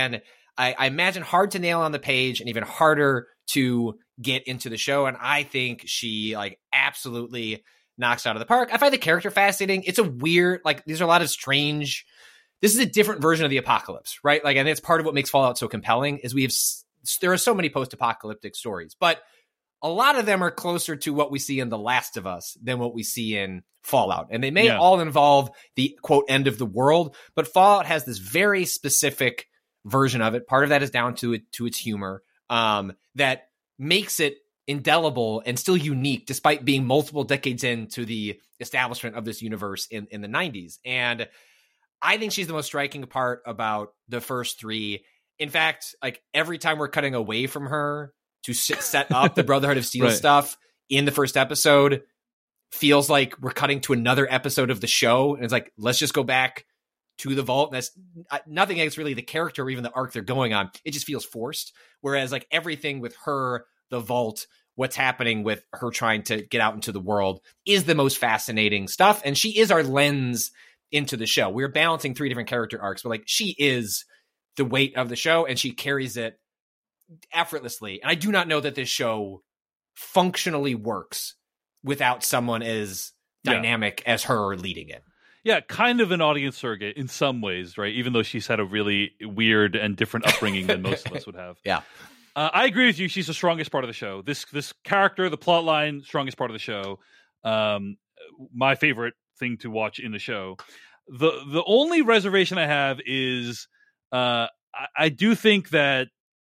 I, I imagine hard to nail on the page and even harder to get into the show. And I think she like absolutely knocks it out of the park. I find the character fascinating. It's a weird, like these are a lot of strange, this is a different version of the apocalypse, right? Like, I think it's part of what makes Fallout so compelling is we have, there are so many post-apocalyptic stories, but a lot of them are closer to what we see in The Last of Us than what we see in Fallout. And they may yeah. all involve the quote end of the world, but Fallout has this very specific version of it. Part of that is down to it, to its humor, um, that makes it indelible and still unique despite being multiple decades into the establishment of this universe in, in the nineties. And I think she's the most striking part about the first three. In fact, like every time we're cutting away from her to sit, set up the Brotherhood of Steel right. stuff in the first episode feels like we're cutting to another episode of the show. And it's like, let's just go back to the vault. And that's nothing against really the character or even the arc they're going on. It just feels forced. Whereas like everything with her, the vault, what's happening with her trying to get out into the world is the most fascinating stuff. And she is our lens into the show. We're balancing three different character arcs, but like she is the weight of the show and she carries it effortlessly. And I do not know that this show functionally works without someone as dynamic yeah. as her leading it. Yeah, kind of an audience surrogate in some ways, right? Even though she's had a really weird and different upbringing than most of us would have. Yeah. Uh, I agree with you. She's the strongest part of the show. This this character, the plot line, strongest part of the show. Um, my favorite thing to watch in the show. The the only reservation I have is uh, I, I do think that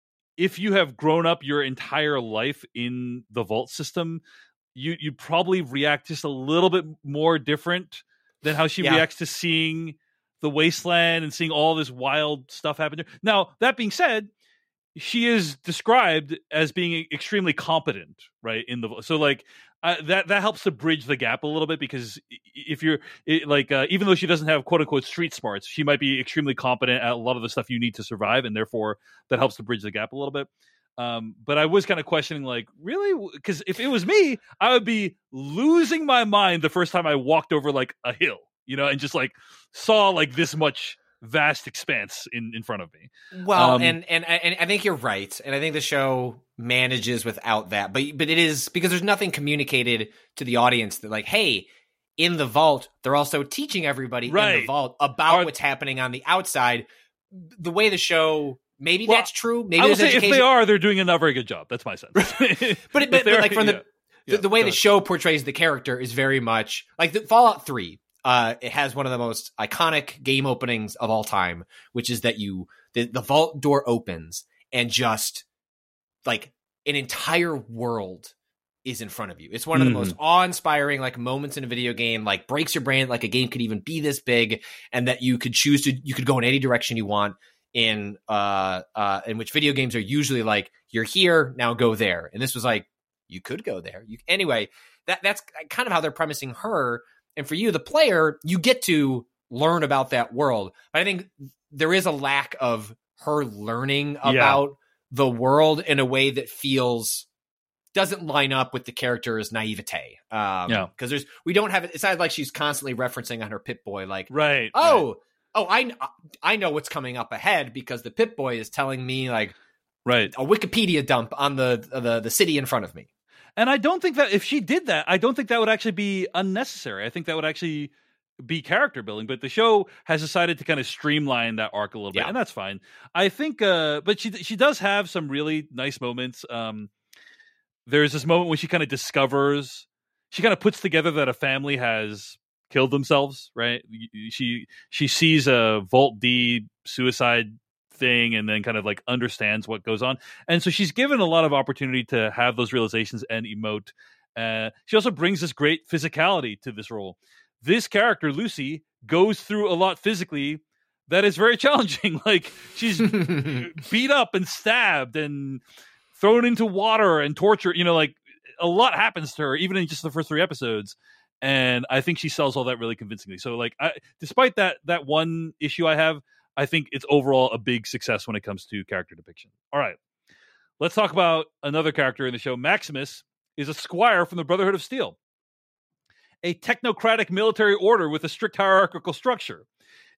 if you have grown up your entire life in the vault system, you you probably react just a little bit more different than how she yeah. reacts to seeing the wasteland and seeing all this wild stuff happen there. Now, that being said, she is described as being extremely competent, right? In the so like uh, that that helps to bridge the gap a little bit because if you're it, like uh, even though she doesn't have quote unquote street smarts, she might be extremely competent at a lot of the stuff you need to survive, and therefore that helps to bridge the gap a little bit. Um, but I was kind of questioning, like, really? Because if it was me, I would be losing my mind the first time I walked over like a hill, you know, and just like saw like this much vast expanse in, in front of me. Well, um, and, and and I think you're right, and I think the show manages without that. But but it is because there's nothing communicated to the audience that like, hey, in the vault, they're also teaching everybody right. in the vault about Are, what's happening on the outside. The way the show. Maybe well, that's true. Maybe I would say education. if they are, they're doing a not very good job. That's my sense. but it, but, but like from the yeah. the, Yeah, the way the ahead. show portrays the character is very much like the Fallout three. Uh, it has one of the most iconic game openings of all time, which is that you the, the vault door opens and just like an entire world is in front of you. It's one of mm. the most awe-inspiring like moments in a video game. Like breaks your brain. Like a game could even be this big, and that you could choose to you could go in any direction you want. In uh uh in which video games are usually like you're here now go there, and this was like you could go there. You anyway that that's kind of how they're premising her. And for you, the player, you get to learn about that world. But I think there is a lack of her learning about yeah. the world in a way that feels doesn't line up with the character's naivete. Um, yeah, because there's we don't have it. It's not like she's constantly referencing on her Pip-Boy like right. Oh. Right. Oh, I I know what's coming up ahead because the Pip-Boy is telling me like right a Wikipedia dump on the the the city in front of me. And I don't think that if she did that, I don't think that would actually be unnecessary. I think that would actually be character building. But the show has decided to kind of streamline that arc a little bit, yeah. and that's fine. I think, uh, but she she does have some really nice moments. Um, there's this moment when she kind of discovers, she kind of puts together that a family has killed themselves, right? She she sees a Vault D suicide thing and then kind of like understands what goes on. And so she's given a lot of opportunity to have those realizations and emote. Uh, she also brings this great physicality to this role. This character, Lucy, goes through a lot physically that is very challenging. Like she's beat up and stabbed and thrown into water and tortured. You know, like a lot happens to her, even in just the first three episodes. And I think she sells all that really convincingly. So, like, I, despite that that one issue I have, I think it's overall a big success when it comes to character depiction. All right, let's talk about another character in the show. Maximus is a squire from the Brotherhood of Steel, a technocratic military order with a strict hierarchical structure.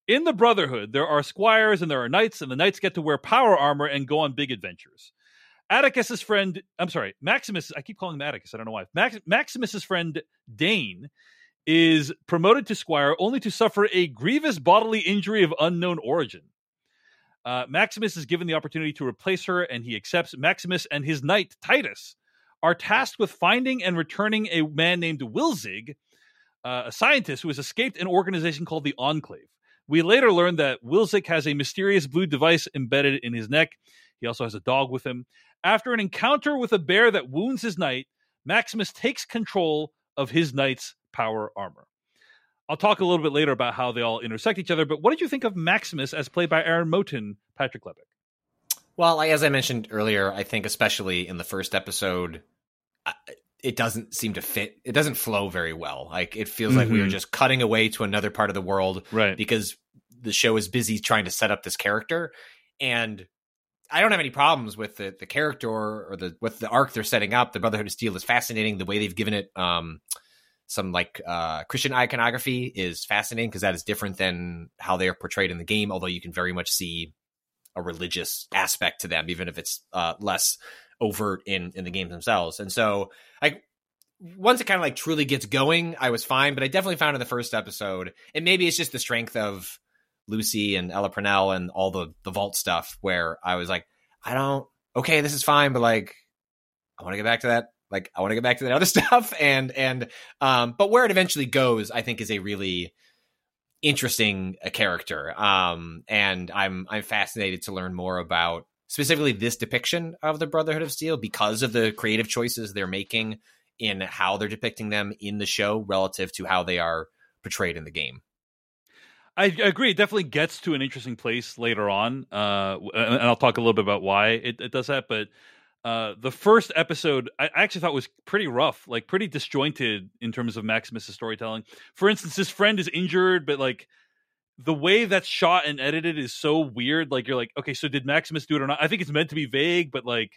In the Brotherhood, there are squires and there are knights, and the knights get to wear power armor and go on big adventures. Atticus's friend, I'm sorry, Maximus, I keep calling him Atticus, I don't know why. Max, Maximus's friend Dane is promoted to squire only to suffer a grievous bodily injury of unknown origin. Uh, Maximus is given the opportunity to replace her, and he accepts. Maximus and his knight, Titus, are tasked with finding and returning a man named Wilzig, uh, a scientist who has escaped an organization called the Enclave. We later learn that Wilzig has a mysterious blue device embedded in his neck. He also has a dog with him. After an encounter with a bear that wounds his knight, Maximus takes control of his knight's power armor. I'll talk a little bit later about how they all intersect each other, but what did you think of Maximus as played by Aaron Moten, Patrick Levick? Well, as I mentioned earlier, I think especially in the first episode, it doesn't seem to fit. It doesn't flow very well. Like, it feels mm-hmm. like we are just cutting away to another part of the world, right? Because the show is busy trying to set up this character, and I don't have any problems with the, the character or the with the arc they're setting up. The Brotherhood of Steel is fascinating. The way they've given it um, some like uh, Christian iconography is fascinating because that is different than how they are portrayed in the game. Although you can very much see a religious aspect to them, even if it's uh, less overt in in the games themselves. And so, like, once it kind of like truly gets going, I was fine. But I definitely found in the first episode, and maybe it's just the strength of Lucy and Ella Purnell and all the the vault stuff, where I was like, I don't, okay, this is fine, but like, I want to get back to that. Like, I want to get back to that other stuff. And, and, um, but where it eventually goes, I think is a really interesting uh, character. Um, and I'm, I'm fascinated to learn more about specifically this depiction of the Brotherhood of Steel because of the creative choices they're making in how they're depicting them in the show relative to how they are portrayed in the game. I agree. It definitely gets to an interesting place later on, uh, and I'll talk a little bit about why it, it does that. But uh, the first episode, I actually thought was pretty rough, like pretty disjointed in terms of Maximus' storytelling. For instance, his friend is injured, but like the way that's shot and edited is so weird. Like, you're like, okay, so did Maximus do it or not? I think it's meant to be vague, but like,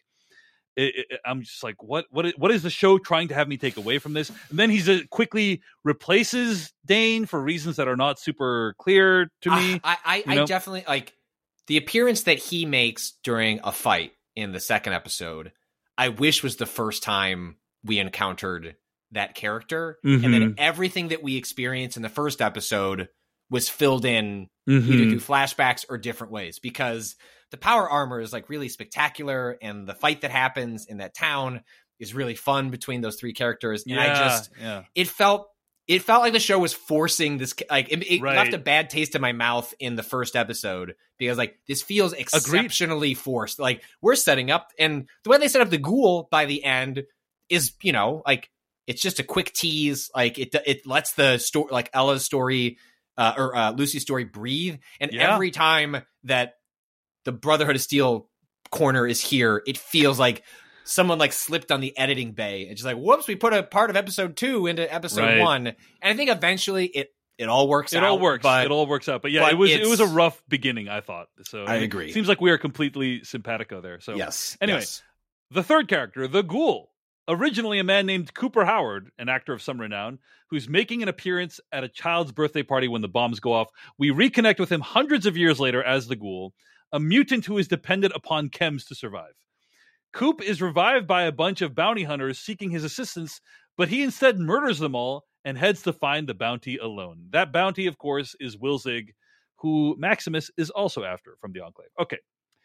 It, it, I'm just like, what, what, is, what is the show trying to have me take away from this? And then he uh, quickly replaces Dane for reasons that are not super clear to me. Uh, I, I, I definitely like the appearance that he makes during a fight in the second episode. I wish was the first time we encountered that character, mm-hmm. and then everything that we experienced in the first episode was filled in mm-hmm. either through flashbacks or different ways, because the power armor is like really spectacular, and the fight that happens in that town is really fun between those three characters. And yeah, I just, yeah. it felt, it felt like the show was forcing this, like it, it right. left a bad taste in my mouth in the first episode, because like this feels exceptionally Agreed. forced. Like, we're setting up, and the way they set up the ghoul by the end is, you know, like it's just a quick tease. Like it, it lets the story, like Ella's story, uh, or uh, Lucy's story breathe. And yeah. every time that the Brotherhood of Steel corner is here, it feels like someone like slipped on the editing bay and just like, whoops, we put a part of episode two into episode right. one. And I think eventually it it all works it out. It all works. But, it all works out. But yeah, but it was it was a rough beginning, I thought. So I agree. It seems like we are completely simpatico there. So yes. Anyway, yes. The third character, the Ghoul. Originally a man named Cooper Howard, an actor of some renown, who's making an appearance at a child's birthday party when the bombs go off. We reconnect with him hundreds of years later as the Ghoul, a mutant who is dependent upon chems to survive. Coop is revived by a bunch of bounty hunters seeking his assistance, but he instead murders them all and heads to find the bounty alone. That bounty, of course, is Wilzig, who Maximus is also after from the Enclave. Okay.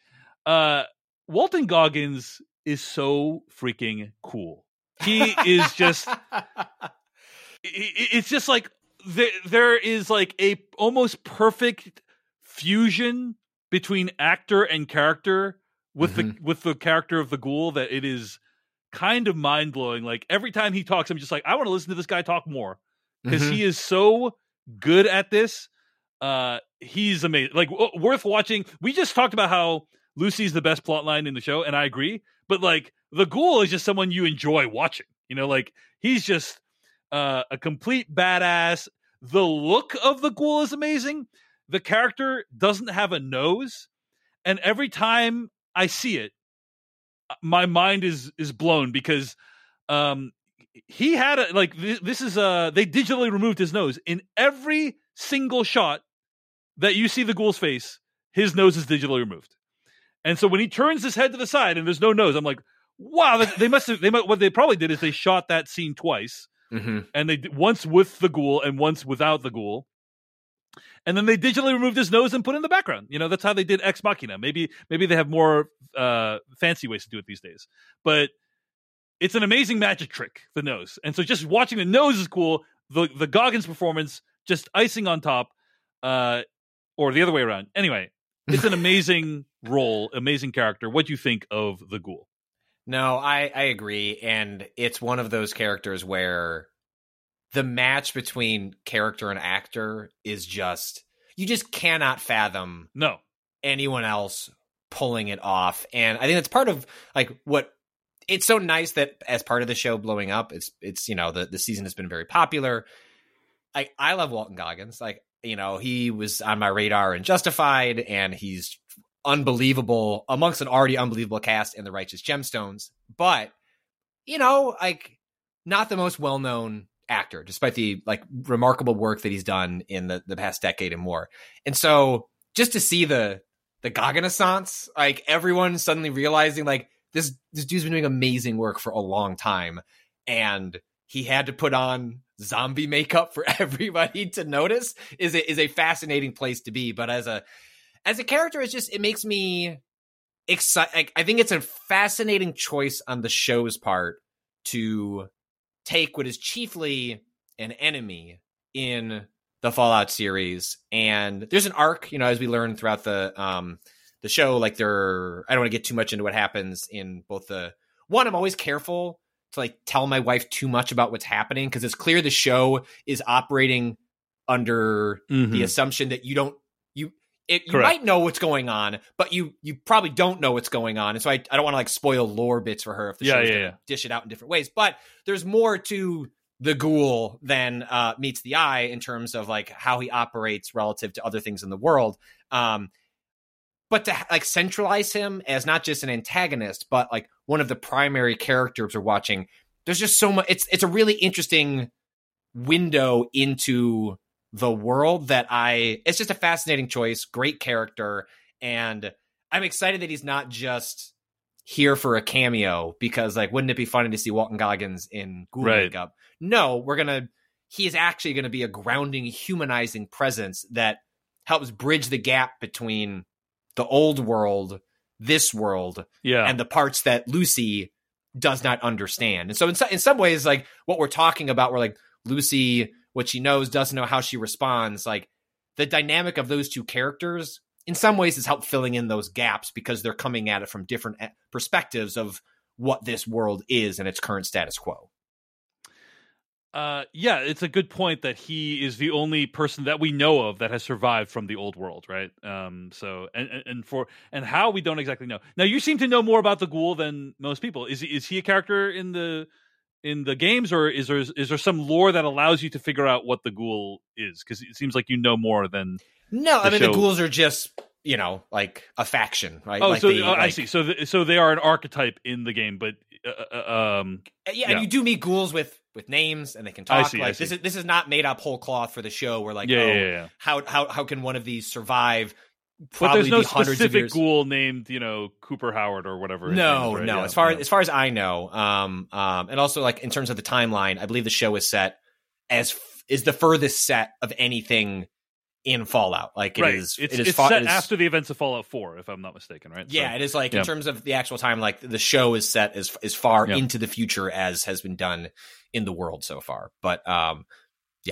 Uh, Walton Goggins is so freaking cool. He is just... it's just like there, there is like a almost perfect fusion between actor and character with mm-hmm. the with the character of the Ghoul that it is kind of mind blowing. Like every time he talks, I'm just like, I want to listen to this guy talk more because mm-hmm. he is so good at this. Uh, he's amazing. Like w- worth watching. We just talked about how Lucy's the best plotline in the show, and I agree. But like the Ghoul is just someone you enjoy watching. You know, like he's just uh, a complete badass. The look of the Ghoul is amazing. The character doesn't have a nose, and every time I see it, my mind is is blown because um, he had a like th- this is uh they digitally removed his nose in every single shot. that you see the ghoul's face, his nose is digitally removed. And so when he turns his head to the side and there's no nose, I'm like, wow, they must have, they might, what they probably did is they shot that scene twice. Mm-hmm. And they once with the ghoul and once without the ghoul. And then they digitally removed his nose and put it in the background. You know, that's how they did Ex Machina. Maybe maybe they have more uh, fancy ways to do it these days. But it's an amazing magic trick, the nose. And so just watching the nose is cool. The the Goggins performance, just icing on top, uh, or the other way around. Anyway, it's an amazing role, amazing character. What do you think of the ghoul? No, I, I agree. And it's one of those characters where the match between character and actor is just, you just cannot fathom no anyone else pulling it off. And I think that's part of like what it's so nice that as part of the show blowing up, it's, it's, you know, the, the season has been very popular. I, I love Walton Goggins. Like, you know, he was on my radar in Justified, and he's unbelievable amongst an already unbelievable cast in The Righteous Gemstones. But, you know, like, not the most well-known actor, despite the like remarkable work that he's done in the, the past decade and more. And so just to see the the Gogginaissance, like everyone suddenly realizing like this this dude's been doing amazing work for a long time, and he had to put on zombie makeup for everybody to notice is a, is a fascinating place to be. But as a as a character, it's just it makes me excited. I think it's a fascinating choice on the show's part to take what is chiefly an enemy in the Fallout series. And there's an arc, you know, as we learn throughout the um the show, like there, I don't want to get too much into what happens in both the one. I'm always careful to like tell my wife too much about what's happening, because it's clear the show is operating under mm-hmm. the assumption that you don't, you, it, you might know what's going on, but you you probably don't know what's going on. And so I, I don't want to like spoil lore bits for her if the yeah, show's yeah, going to yeah. dish it out in different ways. But there's more to the ghoul than uh, meets the eye in terms of like how he operates relative to other things in the world. Um, but to like centralize him as not just an antagonist, but like one of the primary characters we're watching, there's just so much. It's it's a really interesting window into the world that I, it's just a fascinating choice, great character. And I'm excited that he's not just here for a cameo, because like, wouldn't it be funny to see Walton Goggins in ghoul right. makeup? No, we're going to, he is actually going to be a grounding, humanizing presence that helps bridge the gap between the old world, this world, yeah. and the parts that Lucy does not understand. And so in, so, in some ways, like what we're talking about, we're like Lucy, what she knows, doesn't know how she responds. Like the dynamic of those two characters in some ways has helped filling in those gaps, because they're coming at it from different perspectives of what this world is and its current status quo. Uh, yeah, it's a good point that he is the only person that we know of that has survived from the old world, right? Um, so and and for and how we don't exactly know. Now, you seem to know more about the ghoul than most people. Is is he a character in the in the games, or is there is there some lore that allows you to figure out what the ghoul is? Because it seems like you know more than no. I mean, show. The ghouls are just, you know, like a faction, right? Oh, like so the, uh, like, I see. So the, so they are an archetype in the game, but uh, um, yeah, yeah, and you do meet ghouls with. with names, and they can talk. I see, like I see. this is this is not made up whole cloth for the show. Where like, yeah, oh, yeah, yeah. how how how can one of these survive? But there's no be hundreds of specific years. ghoul named, you know, Cooper Howard or whatever. his No, name is, right? no. Yeah, as far yeah. as far as I know, um, um, and also like in terms of the timeline, I believe the show is set as f- is the furthest set of anything in Fallout. Like it right. is, it's, it is it's fa- set it is, after the events of Fallout four, if I'm not mistaken, right? Yeah, so, it is like yeah. in terms of the actual time, like the show is set as as far Yeah. into the future as has been done in the world so far. But um, yeah.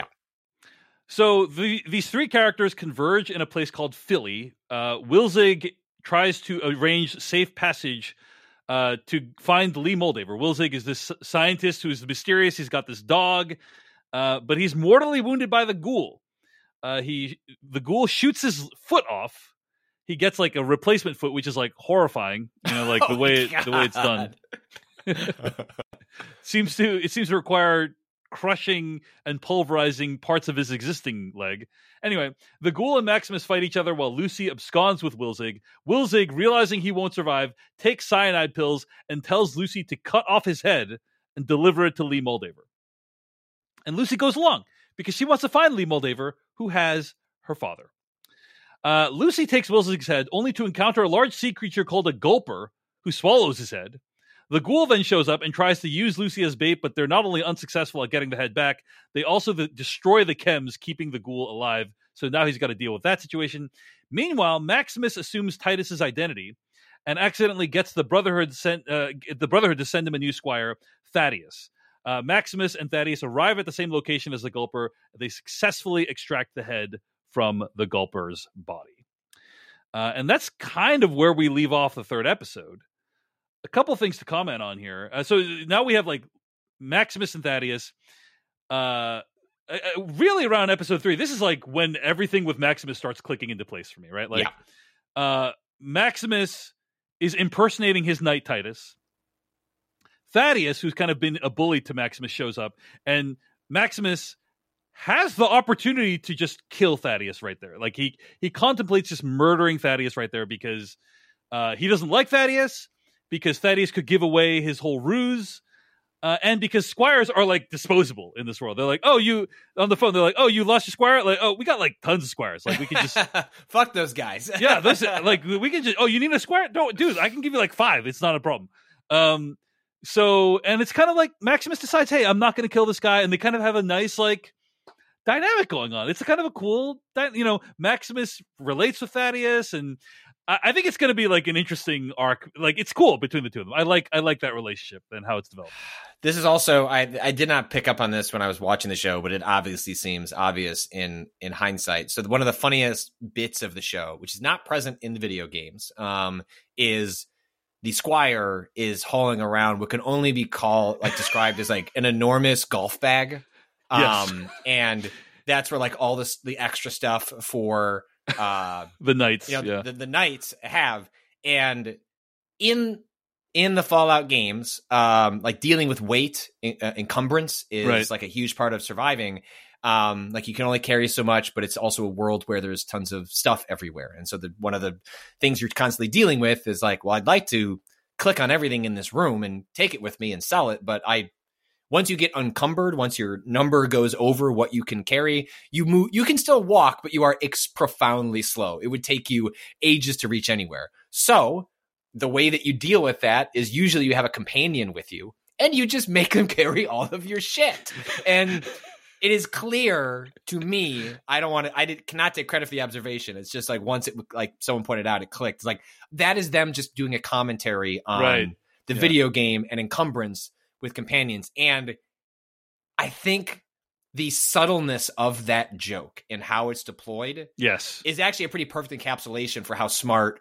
So the these three characters converge in a place called Philly. Uh, Wilzig tries to arrange safe passage uh, to find Lee Moldaver. Wilzig is this scientist who's mysterious. He's got this dog, uh, but he's mortally wounded by the ghoul. Uh, he the ghoul shoots his foot off. He gets like a replacement foot, which is like horrifying. You know, like the Oh, way it, the way it's done. seems to it seems to require crushing and pulverizing parts of his existing leg. Anyway, the ghoul and Maximus fight each other while Lucy absconds with Wilzig. Wilzig, realizing he won't survive, takes cyanide pills and tells Lucy to cut off his head and deliver it to Lee Moldaver. And Lucy goes along because she wants to find Lee Moldaver, who has her father. Uh, Lucy takes Wilson's head only to encounter a large sea creature called a gulper who swallows his head. The ghoul then shows up and tries to use Lucy as bait, but they're not only unsuccessful at getting the head back, they also the, destroy the chems, keeping the ghoul alive. So now he's got to deal with that situation. Meanwhile, Maximus assumes Titus's identity and accidentally gets the Brotherhood sent uh, the Brotherhood to send him a new squire, Thaddeus. Uh, Maximus and Thaddeus arrive at the same location as the Gulper. They successfully extract the head from the Gulper's body. Uh, and that's kind of where we leave off the third episode. A couple things to comment on here. Uh, so now we have like Maximus and Thaddeus. Uh, really around episode three, this is like when everything with Maximus starts clicking into place for me, right? Like yeah. uh, Maximus is impersonating his knight Titus. Thaddeus, who's kind of been a bully to Maximus, shows up, and Maximus has the opportunity to just kill Thaddeus right there. Like he he contemplates just murdering Thaddeus right there because uh, he doesn't like Thaddeus, because Thaddeus could give away his whole ruse, uh, and because squires are like disposable in this world. They're like, oh, you on the phone. They're like, oh, you lost your squire. Like, oh, we got like tons of squires. Like we can just fuck those guys. yeah, those, like we can just. Oh, you need a squire? No, dude, I can give you like five. It's not a problem. Um, so and it's kind of like Maximus decides, hey, I'm not going to kill this guy, and they kind of have a nice like dynamic going on. It's kind of a cool, you know, Maximus relates with Thaddeus, and I, I think it's going to be like an interesting arc. Like it's cool between the two of them. I like I like that relationship and how it's developed. This is also I I did not pick up on this when I was watching the show, but it obviously seems obvious in in hindsight. So one of the funniest bits of the show, which is not present in the video games, um, is the squire is hauling around what can only be called like described as like an enormous golf bag. Yes. Um, and that's where like all this the extra stuff for uh the knights, you know, yeah. the, the knights have. And in in the Fallout games, um, like dealing with weight uh, encumbrance is right. like a huge part of surviving. Um, like you can only carry so much, but it's also a world where there's tons of stuff everywhere. And so the one of the things you're constantly dealing with is like, well, I'd like to click on everything in this room and take it with me and sell it, but I once you get encumbered, once your number goes over what you can carry, you move. You can still walk, but you are ex- profoundly slow. It would take you ages to reach anywhere. So the way that you deal with that is usually you have a companion with you, and you just make them carry all of your shit. And it is clear to me. I don't want to. I did, cannot take credit for the observation. It's just like once it, like someone pointed out, it clicked. It's like that is them just doing a commentary on right. the yeah. video game and encumbrance with companions. And I think the subtleness of that joke and how it's deployed yes. is actually a pretty perfect encapsulation for how smart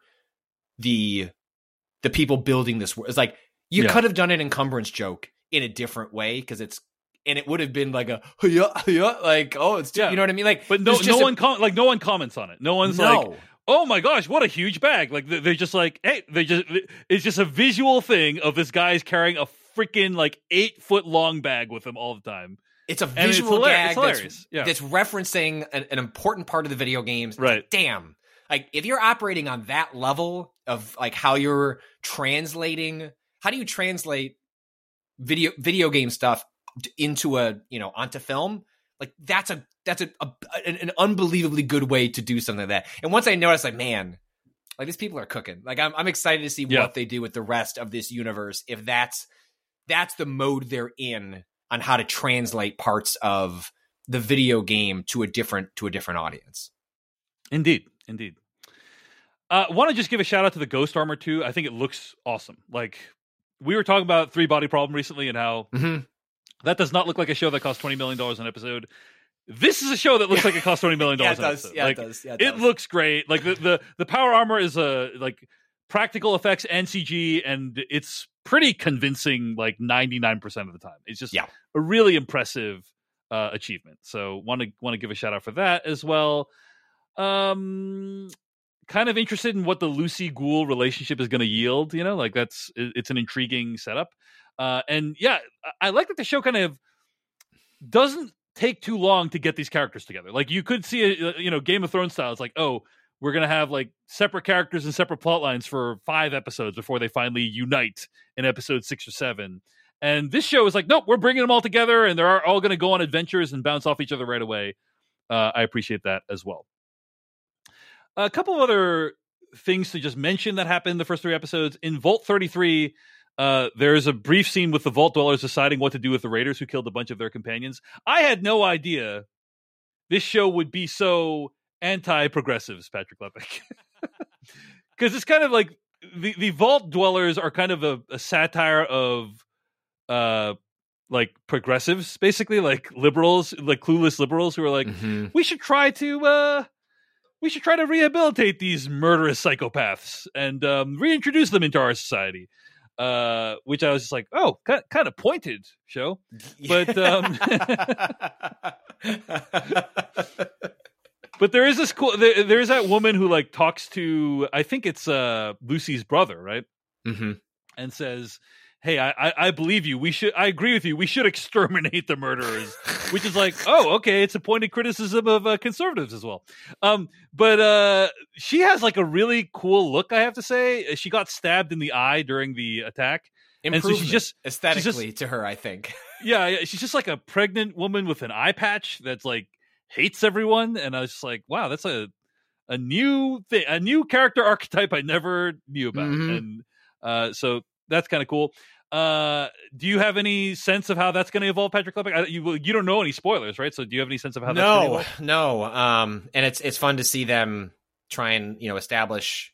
the the people building this were. It's like you yeah. could have done an encumbrance joke in a different way because it's and it would have been like a yeah, yeah, like oh it's yeah. you know what I mean, like but no no a, one com- like no one comments on it. No one's no. like, oh my gosh, what a huge bag. Like they're just like, hey, they just it's just a visual thing of this guy's carrying a freaking like eight foot long bag with him all the time. It's a visual it's gag that's, yeah. that's referencing an, an important part of the video games. Right. Like, damn. Like if you're operating on that level of like how you're translating, how do you translate video video game stuff into a, you know, onto film? Like that's a that's a, a an, an unbelievably good way to do something like that. And once I noticed, like, man, like these people are cooking. Like I'm I'm excited to see yeah. what they do with the rest of this universe. If that's that's the mode they're in on how to translate parts of the video game to a different to a different audience. Indeed, indeed. I uh, want to just give a shout out to the Ghost Armor too. I think it looks awesome. Like we were talking about Three Body Problem recently and how mm-hmm. that does not look like a show that costs twenty million dollars an episode. This is a show that looks like it costs twenty million dollars yeah, an it does. episode. Yeah, like, it does. Yeah, it, it does. looks great. Like the, the, the power armor is a like practical effects and C G, and it's pretty convincing like ninety-nine percent of the time. It's just yeah. a really impressive uh, achievement. So want to want to give a shout out for that as well. Um, kind of interested in what the Lucy Ghoul relationship is going to yield. You know, like that's it's an intriguing setup. Uh, and yeah, I like that the show kind of doesn't take too long to get these characters together. Like you could see a, you know, Game of Thrones style. It's like, oh, we're going to have like separate characters and separate plot lines for five episodes before they finally unite in episode six or seven. And this show is like, nope, we're bringing them all together and they're all going to go on adventures and bounce off each other right away. Uh, I appreciate that as well. A couple of other things to just mention that happened in the first three episodes. In Vault thirty-three, uh, there's a brief scene with the Vault Dwellers deciding what to do with the Raiders who killed a bunch of their companions. I had no idea this show would be so anti-progressives, Patrick Lepic. Because it's kind of like the, the Vault Dwellers are kind of a, a satire of uh, like progressives, basically, like liberals, like clueless liberals who are like, mm-hmm. we should try to... Uh, We should try to rehabilitate these murderous psychopaths and um, reintroduce them into our society. Uh, which I was just like, oh, kind, kind of pointed show. But um, but there is this cool. There, there's that woman who like talks to, I think it's uh, Lucy's brother, right? Mm-hmm. And says, hey, I, I, I believe you. We should. I agree with you. We should exterminate the murderers. Which is like, oh, okay. It's a pointed criticism of uh, conservatives as well. Um, but uh, she has like a really cool look. I have to say, she got stabbed in the eye during the attack. Improvement, and so she's just aesthetically she's just, to her, I think. yeah, yeah, she's just like a pregnant woman with an eye patch that's like hates everyone. And I was just like, wow, that's a a new thing, a new character archetype I never knew about. Mm-hmm. And uh, so that's kind of cool. Uh, do you have any sense of how that's going to evolve, Patrick Lepic? I, you you don't know any spoilers, right? So do you have any sense of how that's going to evolve? No, no. Um, and it's it's fun to see them try and you know establish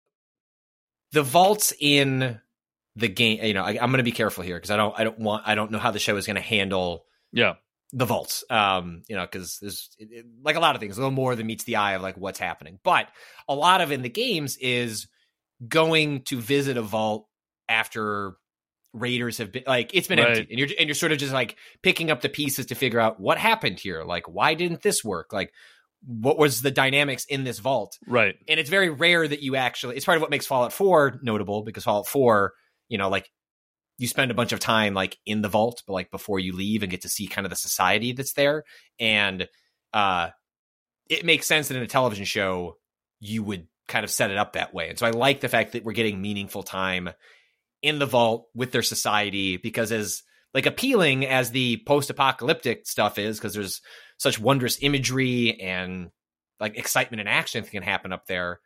the vaults in the game. You know, I, I'm going to be careful here because I don't I don't want I don't know how the show is going to handle yeah the vaults. Um, you know, because there's it, it, like a lot of things, a little more than meets the eye of like what's happening, but a lot of in the games is going to visit a vault after Raiders have been like it's been right. empty, and you're and you're sort of just like picking up the pieces to figure out what happened here. Like, why didn't this work? Like, what was the dynamics in this vault? Right. And it's very rare that you actually. It's part of what makes Fallout four notable because Fallout four, you know, like you spend a bunch of time like in the vault, but like before you leave and get to see kind of the society that's there, and uh, it makes sense that in a television show you would kind of set it up that way. And so I like the fact that we're getting meaningful time in the vault with their society, because as like appealing as the post-apocalyptic stuff is, because there's such wondrous imagery and like excitement and action that can happen up there,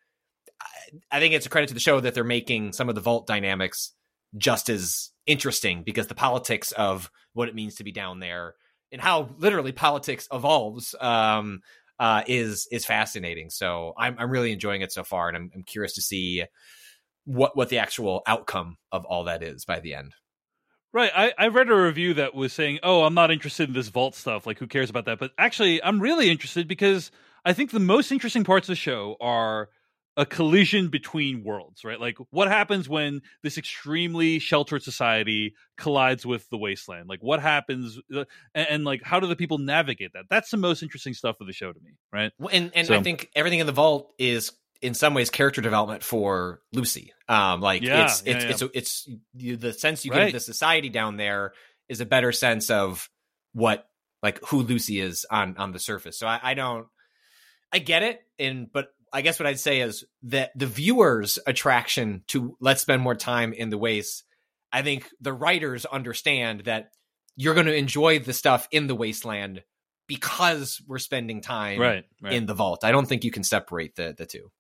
I think it's a credit to the show that they're making some of the vault dynamics just as interesting, because the politics of what it means to be down there and how literally politics evolves um, uh, is is fascinating. So I'm I'm really enjoying it so far, and I'm, I'm curious to see what what the actual outcome of all that is by the end. Right. I, I read a review that was saying, oh, I'm not interested in this vault stuff. Like, who cares about that? But actually, I'm really interested because I think the most interesting parts of the show are a collision between worlds, right? Like, what happens when this extremely sheltered society collides with the wasteland? Like, what happens? And, and like, how do the people navigate that? That's the most interesting stuff of the show to me, right? And, and so, I think everything in the vault is in some ways character development for Lucy. Um, like yeah, it's, yeah, it's, yeah. it's, it's, it's, the sense you right. get of the society down there is a better sense of what, like who Lucy is on, on the surface. So I, I don't, I get it. And, but I guess what I'd say is that the viewer's attraction to let's spend more time in the waste. I think the writers understand that you're going to enjoy the stuff in the wasteland because we're spending time right, right. in the vault. I don't think you can separate the, the two.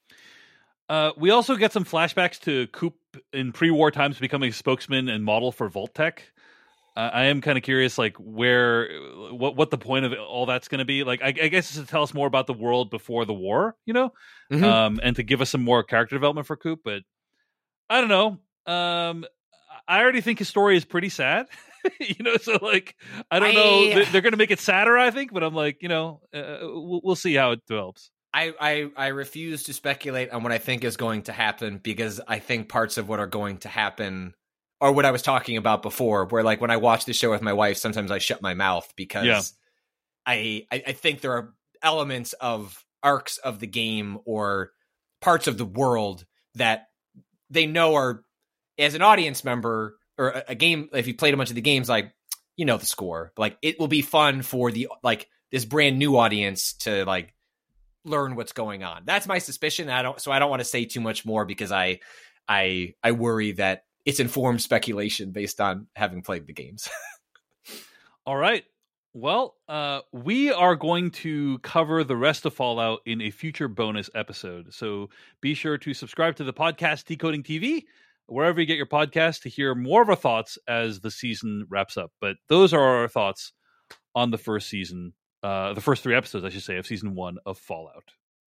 Uh, we also get some flashbacks to Coop in pre-war times becoming a spokesman and model for Vault-Tec. Uh, I am kind of curious, like where, what, what the point of all that's going to be. Like, I, I guess it's to tell us more about the world before the war, you know, mm-hmm. um, and to give us some more character development for Coop. But I don't know. Um, I already think his story is pretty sad, you know. So like, I don't I, know. They're, they're going to make it sadder, I think. But I'm like, you know, uh, we'll, we'll see how it develops. I, I, I refuse to speculate on what I think is going to happen, because I think parts of what are going to happen are what I was talking about before, where like when I watch the show with my wife, sometimes I shut my mouth because yeah. I, I I think there are elements of arcs of the game or parts of the world that they know are, as an audience member or a, a game, if you played a bunch of the games, like, you know, the score, like it will be fun for the, like this brand new audience to like learn what's going on. That's my suspicion. I don't, so I don't want to say too much more because I, I, I worry that it's informed speculation based on having played the games. All right. Well, uh, we are going to cover the rest of Fallout in a future bonus episode. So be sure to subscribe to the podcast Decoding T V, wherever you get your podcast, to hear more of our thoughts as the season wraps up. But those are our thoughts on the first season, uh, the first three episodes, I should say, of season one of Fallout.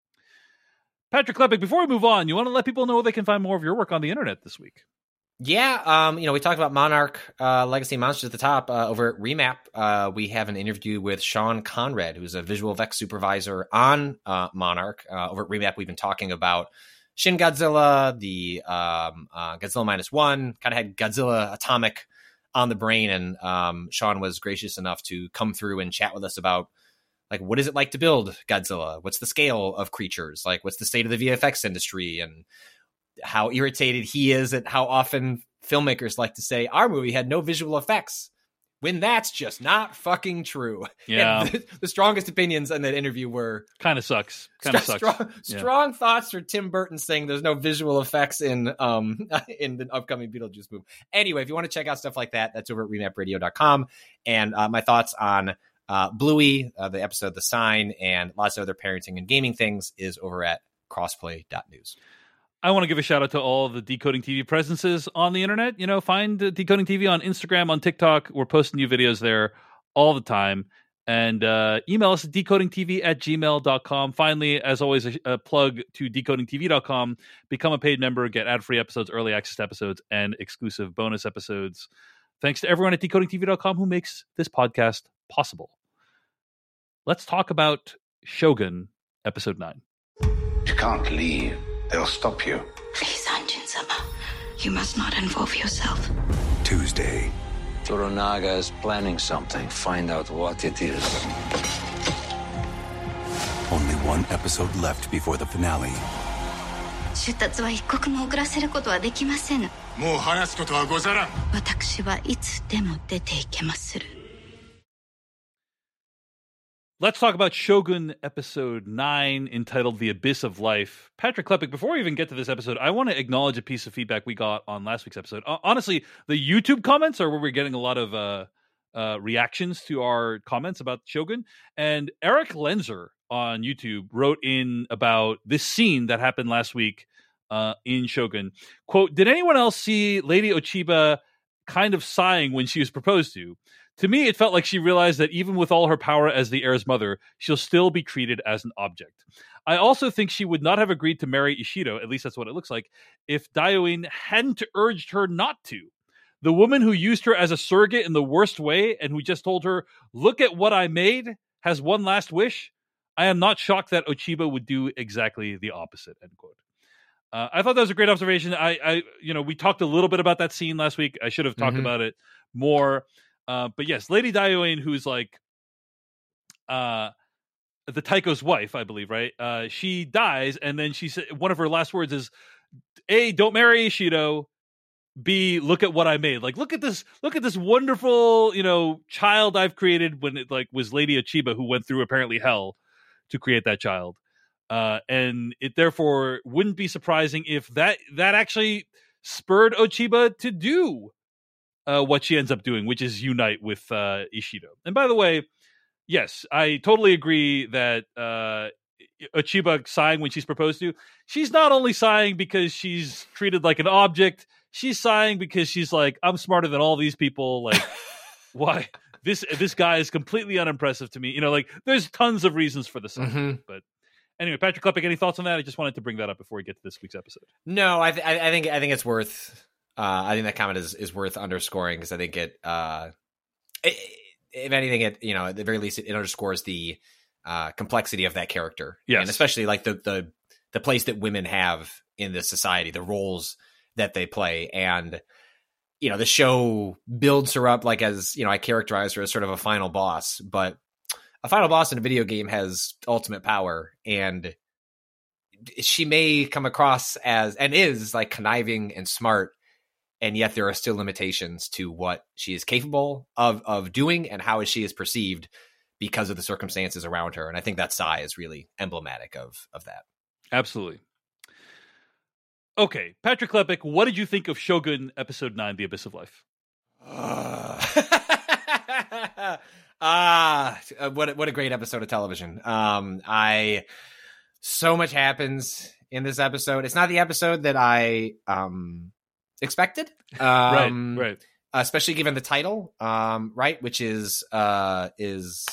Patrick Klepek, before we move on, you want to let people know where they can find more of your work on the internet this week? Yeah, um, you know, we talked about Monarch uh, Legacy Monsters at the top. Uh, over at Remap, uh, we have an interview with Sean Conrad, who's a visual effects supervisor on uh, Monarch. Uh, over at Remap, we've been talking about Shin Godzilla, the um, uh, Godzilla Minus One, kind of had Godzilla Atomic on the brain, and um, Sean was gracious enough to come through and chat with us about, like, what is it like to build Godzilla? What's the scale of creatures? Like, what's the state of the V F X industry? And how irritated he is at how often filmmakers like to say our movie had no visual effects, when that's just not fucking true. Yeah. The, the strongest opinions in that interview were kind of sucks. Kind of st- sucks. Strong, yeah. strong thoughts for Tim Burton saying there's no visual effects in um in the upcoming Beetlejuice movie. Anyway, if you want to check out stuff like that, that's over at remap radio dot com. And uh, my thoughts on uh, Bluey, uh, the episode The Sign, and lots of other parenting and gaming things is over at crossplay dot news. I want to give a shout out to all the Decoding T V presences on the internet. You know, find uh, Decoding T V on Instagram, on TikTok. We're posting new videos there all the time. And uh, email us at decoding t v at gmail dot com. Finally, as always, a, a plug to decoding t v dot com. Become a paid member, get ad-free episodes, early access episodes, and exclusive bonus episodes. Thanks to everyone at decoding t v dot com who makes this podcast possible. Let's talk about Shogun, episode nine. You can't leave. They'll stop you. Please, Anjin-sama, you must not involve yourself. Tuesday. Toranaga is planning something. Find out what it is. Only one episode left before the finale. 出立は一刻も遅らせることはできませぬ。 もう話すことはござらん。 私はいつでも出ていけまする。 Let's talk about Shogun episode nine, entitled The Abyss of Life. Patrick Klepek, before we even get to this episode, I want to acknowledge a piece of feedback we got on last week's episode. Uh, honestly, the YouTube comments are where we're getting a lot of uh, uh, reactions to our comments about Shogun. And Eric Lenzer on YouTube wrote in about this scene that happened last week uh, in Shogun. Quote, did anyone else see Lady Ochiba kind of sighing when she was proposed to? To me, it felt like she realized that even with all her power as the heir's mother, she'll still be treated as an object. I also think she would not have agreed to marry Ishido, at least that's what it looks like, if Daioin hadn't urged her not to. The woman who used her as a surrogate in the worst way and who just told her, look at what I made, has one last wish. I am not shocked that Ochiba would do exactly the opposite, end quote. Uh, I thought that was a great observation. I, I, you know, we talked a little bit about that scene last week. I should have talked mm-hmm. about it more. Uh, but yes, Lady Daioin, who's like uh, the Taiko's wife, I believe, right? Uh, she dies, and then she said one of her last words is, A, don't marry Ishido. B, look at what I made. Like, look at this, look at this wonderful, you know, child I've created, when it like was Lady Ochiba who went through apparently hell to create that child. Uh, and it therefore wouldn't be surprising if that that actually spurred Ochiba to do Uh, what she ends up doing, which is unite with uh, Ishido. And by the way, yes, I totally agree that uh, Ochiba sighing when she's proposed to, she's not only sighing because she's treated like an object, she's sighing because she's like, I'm smarter than all these people. Like, why? This this guy is completely unimpressive to me. You know, like, there's tons of reasons for the sigh. Mm-hmm. But anyway, Patrick Klepek, any thoughts on that? I just wanted to bring that up before we get to this week's episode. No, I, th- I think I think it's worth... Uh, I think that comment is, is worth underscoring, because I think it, uh, it, if anything, it, you know, at the very least, it, it underscores the uh, complexity of that character. Yes. And especially like the, the, the place that women have in this society, the roles that they play. And, you know, the show builds her up like as, you know, I characterize her as sort of a final boss, but a final boss in a video game has ultimate power, and she may come across as, and is, like, conniving and smart, and yet there are still limitations to what she is capable of of doing and how she is perceived because of the circumstances around her. And I think that sigh is really emblematic of of that. Absolutely. Okay, Patrick Klepek, what did you think of Shogun episode nine, The Abyss of Life? Uh, Ah, uh, what what a great episode of television. Um, I so much happens in this episode. It's not the episode that I um expected. Um, right, right. Especially given the title, um, right, which is uh is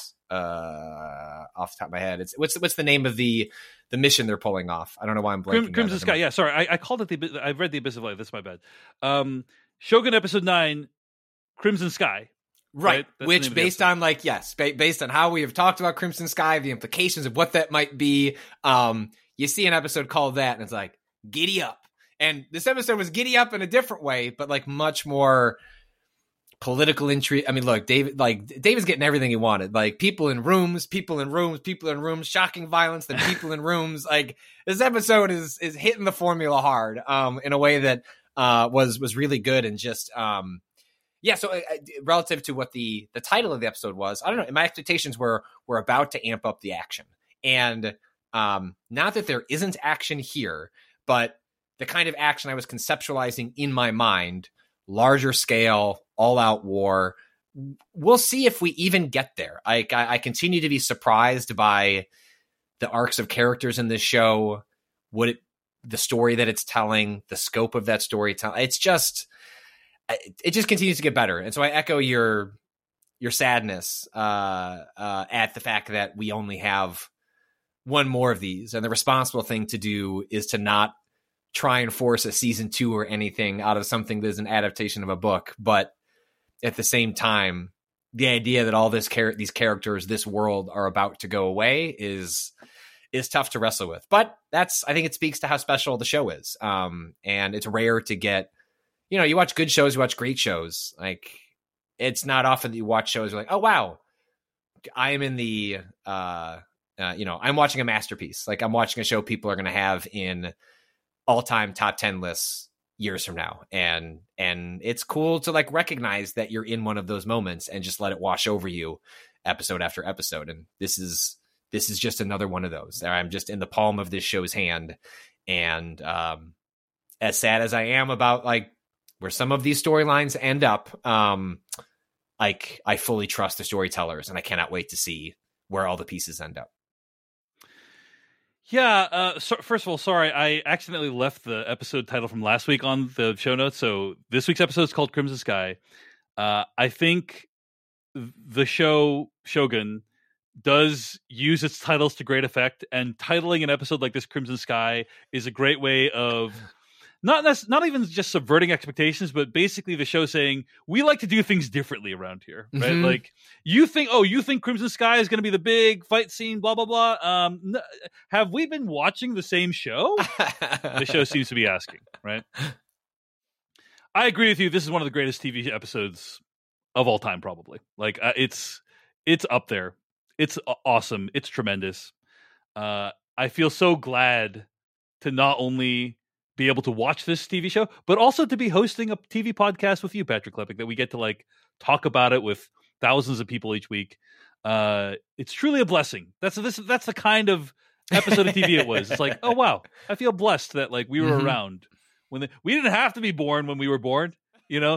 uh off the top of my head. It's what's what's the name of the the mission they're pulling off? I don't know why I'm blanking. Crim- Crimson Sky. Yeah, sorry, I, I called it the. I read the Abyss of Light. That's my bad. Um, Shogun episode nine, Crimson Sky. Right, right? Which based on like, yes, ba- based on how we have talked about Crimson Sky, the implications of what that might be, um, you see an episode called that and it's like, giddy up. And this episode was giddy up in a different way, but like much more political intrigue. I mean, look, David, like David's getting everything he wanted, like people in rooms, people in rooms, people in rooms, shocking violence, then people in rooms. Like this episode is, is hitting the formula hard, um, in a way that, uh, was, was really good and just, um, Yeah, so uh, relative to what the the title of the episode was, I don't know. My expectations were were about to amp up the action, and um, not that there isn't action here, but the kind of action I was conceptualizing in my mind, larger scale, all out war. We'll see if we even get there. I, I I continue to be surprised by the arcs of characters in this show, what it, the story that it's telling, the scope of that storytelling. It's just. It just continues to get better. And so I echo your your sadness uh, uh, at the fact that we only have one more of these. And the responsible thing to do is to not try and force a season two or anything out of something that is an adaptation of a book. But at the same time, the idea that all this char- these characters, this world are about to go away is is tough to wrestle with. But that's, I think it speaks to how special the show is. Um, and it's rare to get, you know, you watch good shows, you watch great shows. Like, it's not often that you watch shows you're like, oh, wow, I am in the, uh, uh, you know, I'm watching a masterpiece. Like, I'm watching a show people are going to have in all-time top ten lists years from now. And, and it's cool to like recognize that you're in one of those moments and just let it wash over you episode after episode. And this is, this is just another one of those. I'm just in the palm of this show's hand. And, um, as sad as I am about like, where some of these storylines end up, um, like I fully trust the storytellers, and I cannot wait to see where all the pieces end up. Yeah. Uh, so, first of all, sorry, I accidentally left the episode title from last week on the show notes. So this week's episode is called Crimson Sky. Uh, I think the show Shogun does use its titles to great effect, and titling an episode like this Crimson Sky is a great way of Not nec- not even just subverting expectations, but basically the show saying, we like to do things differently around here, right? Mm-hmm. Like, you think, oh, you think Crimson Sky is going to be the big fight scene, blah, blah, blah. Um, n- have we been watching the same show? The show seems to be asking, right? I agree with you. This is one of the greatest T V episodes of all time, probably. Like, uh, it's it's up there. It's awesome. It's tremendous. Uh, I feel so glad to not only be able to watch this T V show, but also to be hosting a T V podcast with you, Patrick Klepek, that we get to like talk about it with thousands of people each week. Uh, it's truly a blessing. That's this. That's the kind of episode of T V it was. It's like, oh wow, I feel blessed that like we were mm-hmm. around when the, we didn't have to be born when we were born. You know,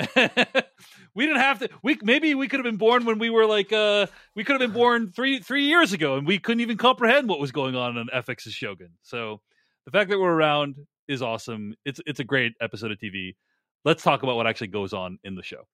we didn't have to. We maybe we could have been born when we were like uh, we could have been born three three years ago, and we couldn't even comprehend what was going on on F X's Shogun. So the fact that we're around is awesome. It's it's a great episode of T V. Let's talk about what actually goes on in the show.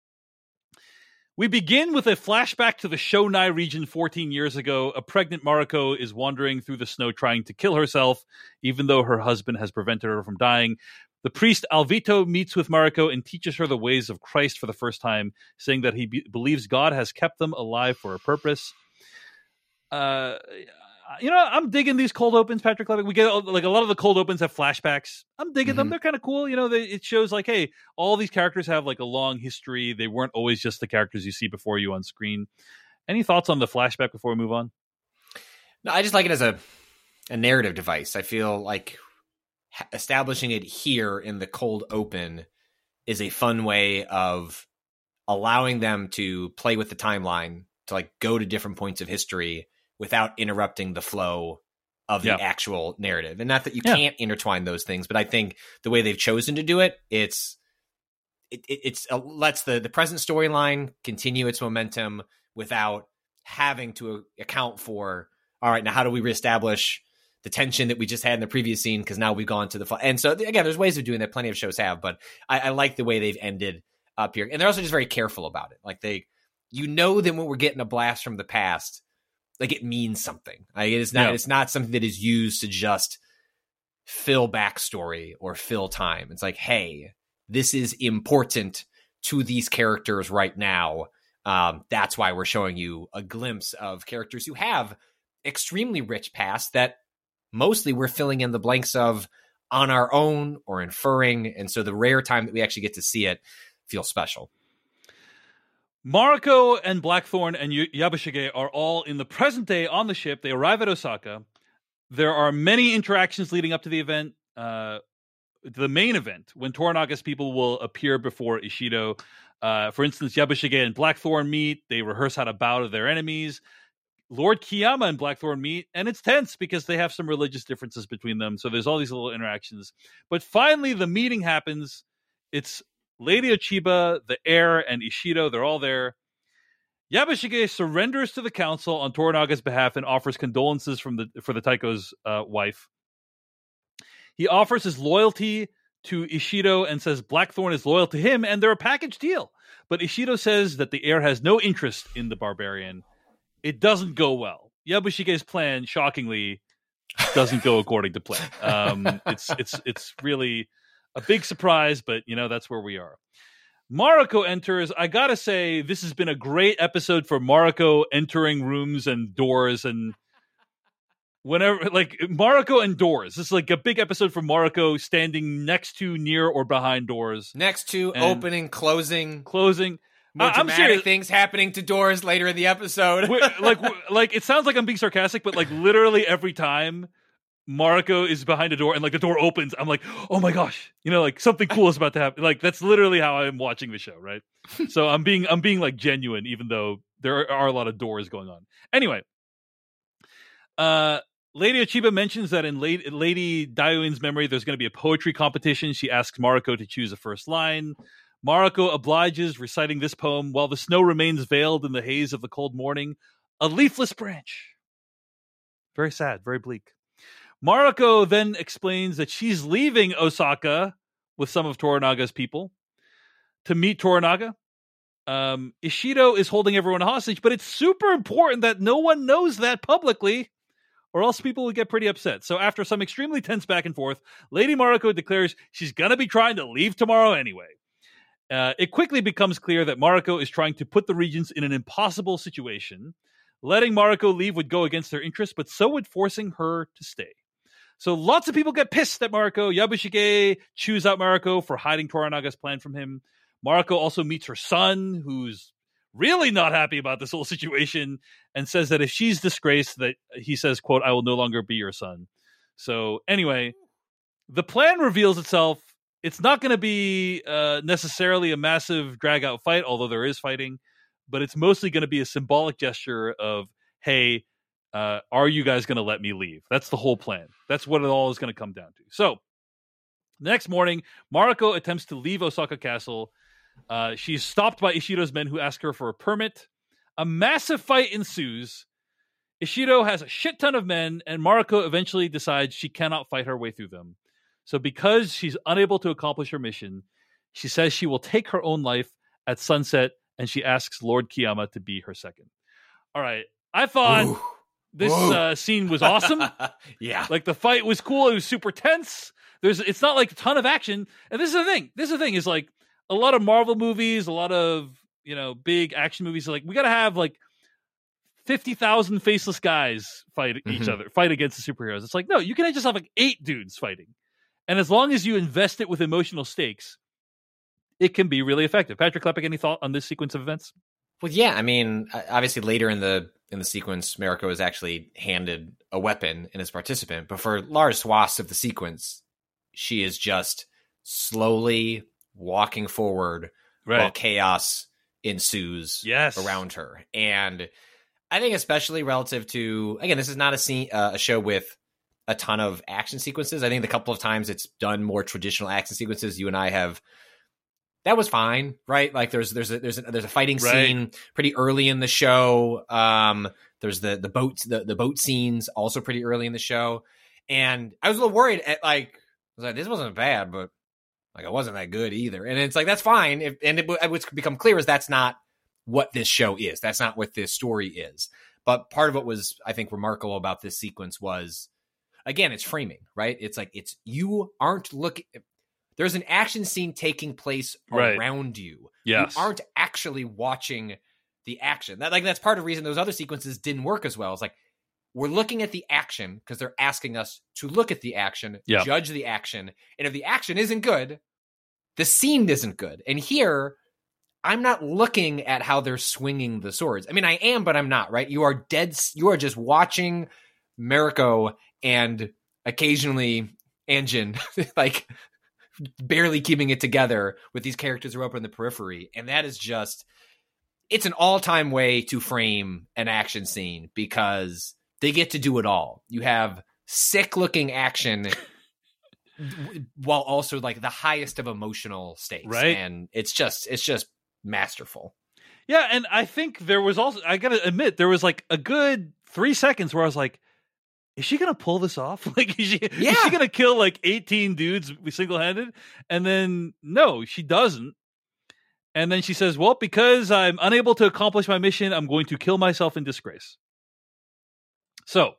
We begin with a flashback to the Shonai region fourteen years ago. A pregnant Mariko is wandering through the snow trying to kill herself, even though her husband has prevented her from dying. The priest Alvito meets with Mariko and teaches her the ways of Christ for the first time, saying that he be- believes God has kept them alive for a purpose. Uh... You know, I'm digging these cold opens, Patrick Klepek. We get like a lot of the cold opens have flashbacks. I'm digging mm-hmm. them. They're kind of cool. You know, they, it shows like, hey, all these characters have like a long history. They weren't always just the characters you see before you on screen. Any thoughts on the flashback before we move on? No, I just like it as a, a narrative device. I feel like establishing it here in the cold open is a fun way of allowing them to play with the timeline, to like go to different points of history without interrupting the flow of the yeah. actual narrative. And not that you yeah. can't intertwine those things, but I think the way they've chosen to do it, it's it, it it's uh, lets the, the present storyline continue its momentum without having to account for, all right, now how do we reestablish the tension that we just had in the previous scene? Because now we've gone to the... And so, again, there's ways of doing that. Plenty of shows have, but I, I like the way they've ended up here. And they're also just very careful about it. Like, they, you know that when we're getting a blast from the past, like, it means something. Like, it's not, yeah. it's not something that is used to just fill backstory or fill time. It's like, hey, this is important to these characters right now. Um, that's why we're showing you a glimpse of characters who have extremely rich past that mostly we're filling in the blanks of on our own or inferring. And so the rare time that we actually get to see it feels special. Mariko and Blackthorn and y- Yabushige are all in the present day on the ship. They arrive at Osaka. There are many interactions leading up to the event. Uh, the main event, when Toranaga's people will appear before Ishido. Uh, for instance, Yabushige and Blackthorn meet. They rehearse how to bow to their enemies. Lord Kiyama and Blackthorn meet, and it's tense because they have some religious differences between them. So there's all these little interactions. But finally, the meeting happens. It's Lady Ochiba, the heir, and Ishido. They're all there. Yabushige surrenders to the council on Toranaga's behalf and offers condolences from the for the Taiko's uh, wife. He offers his loyalty to Ishido and says Blackthorn is loyal to him, and they're a package deal. But Ishido says that the heir has no interest in the barbarian. It doesn't go well. Yabushige's plan, shockingly, doesn't go according to plan. Um, it's it's it's really a big surprise, but you know that's where we are. Mariko enters. I gotta say, this has been a great episode for Mariko entering rooms and doors and whenever, like Mariko and doors. This is like a big episode for Mariko standing next to, near, or behind doors. Next to, opening, closing, closing. More I'm dramatic serious. Things happening to doors later in the episode. like, like it sounds like I'm being sarcastic, but like literally every time Mariko is behind a door and like the door opens, I'm like, oh my gosh, you know, like something cool is about to happen. Like that's literally how I'm watching the show, right? So I'm being, I'm being like genuine, even though there are a lot of doors going on. Anyway, uh, Lady Ochiba mentions that in Lady, Lady Daiuin's memory, there's going to be a poetry competition. She asks Mariko to choose a first line. Mariko obliges, reciting this poem, while the snow remains veiled in the haze of the cold morning, a leafless branch. Very sad, very bleak. Mariko then explains that she's leaving Osaka with some of Toranaga's people to meet Toranaga. Um, Ishido is holding everyone hostage, but it's super important that no one knows that publicly, or else people would get pretty upset. So after some extremely tense back and forth, Lady Mariko declares she's going to be trying to leave tomorrow anyway. Uh, it quickly becomes clear that Mariko is trying to put the regents in an impossible situation. Letting Mariko leave would go against their interests, but so would forcing her to stay. So lots of people get pissed at Mariko. Yabushige chews out Mariko for hiding Toranaga's plan from him. Mariko also meets her son, who's really not happy about this whole situation, and says that if she's disgraced, that he says, quote, I will no longer be your son. So anyway, the plan reveals itself. It's not going to be uh, necessarily a massive drag-out fight, although there is fighting, but it's mostly going to be a symbolic gesture of, hey, uh, are you guys going to let me leave? That's the whole plan. That's what it all is going to come down to. So, the next morning, Mariko attempts to leave Osaka Castle. Uh, she's stopped by Ishido's men who ask her for a permit. A massive fight ensues. Ishido has a shit ton of men, and Mariko eventually decides she cannot fight her way through them. So because she's unable to accomplish her mission, she says she will take her own life at sunset, and she asks Lord Kiyama to be her second. All right. I thought Ooh. this uh, scene was awesome. Yeah. Like the fight was cool. It was super tense. There's, it's not like a ton of action. And this is the thing. This is the thing is like a lot of Marvel movies, a lot of, you know, big action movies. Like we got to have like fifty thousand faceless guys fight mm-hmm. each other, fight against the superheroes. It's like, no, you can just have like eight dudes fighting. And as long as you invest it with emotional stakes, it can be really effective. Patrick Klepek, any thought on this sequence of events? Well, yeah, I mean, obviously later in the in the sequence, Mariko is actually handed a weapon in his participant, but for large swaths of the sequence, she is just slowly walking forward right. while chaos ensues yes. around her. And I think especially relative to, again, this is not a scene, uh, a show with a ton of action sequences. I think the couple of times it's done more traditional action sequences, you and I have that was fine, right? Like there's there's a, there's a, there's a fighting Right. scene pretty early in the show. Um, there's the the boat the, the boat scenes also pretty early in the show, and I was a little worried at like I was like this wasn't bad, but like it wasn't that good either. And it's like that's fine. If, and it, what's become clear is that's not what this show is. That's not what this story is. But part of what was I think remarkable about this sequence was, again, it's framing, right? It's like it's you aren't looking. There's an action scene taking place Right. around you. Yes. You aren't actually watching the action. That like that's part of the reason those other sequences didn't work as well. It's like we're looking at the action because they're asking us to look at the action, Yeah. judge the action, and if the action isn't good, the scene isn't good. And here, I'm not looking at how they're swinging the swords. I mean, I am, but I'm not. Right? You are dead. You are just watching Mariko and occasionally Anjin like barely keeping it together with these characters who are up in the periphery. And that is just, it's an all-time way to frame an action scene because they get to do it all. You have sick-looking action while also like the highest of emotional stakes. Right. And it's just, it's just masterful. Yeah, and I think there was also, I gotta admit, there was like a good three seconds where I was like, is she gonna pull this off? Like, is she, Yeah. is she gonna kill like eighteen dudes single handed? And then no, she doesn't. And then she says, well, because I'm unable to accomplish my mission, I'm going to kill myself in disgrace. So,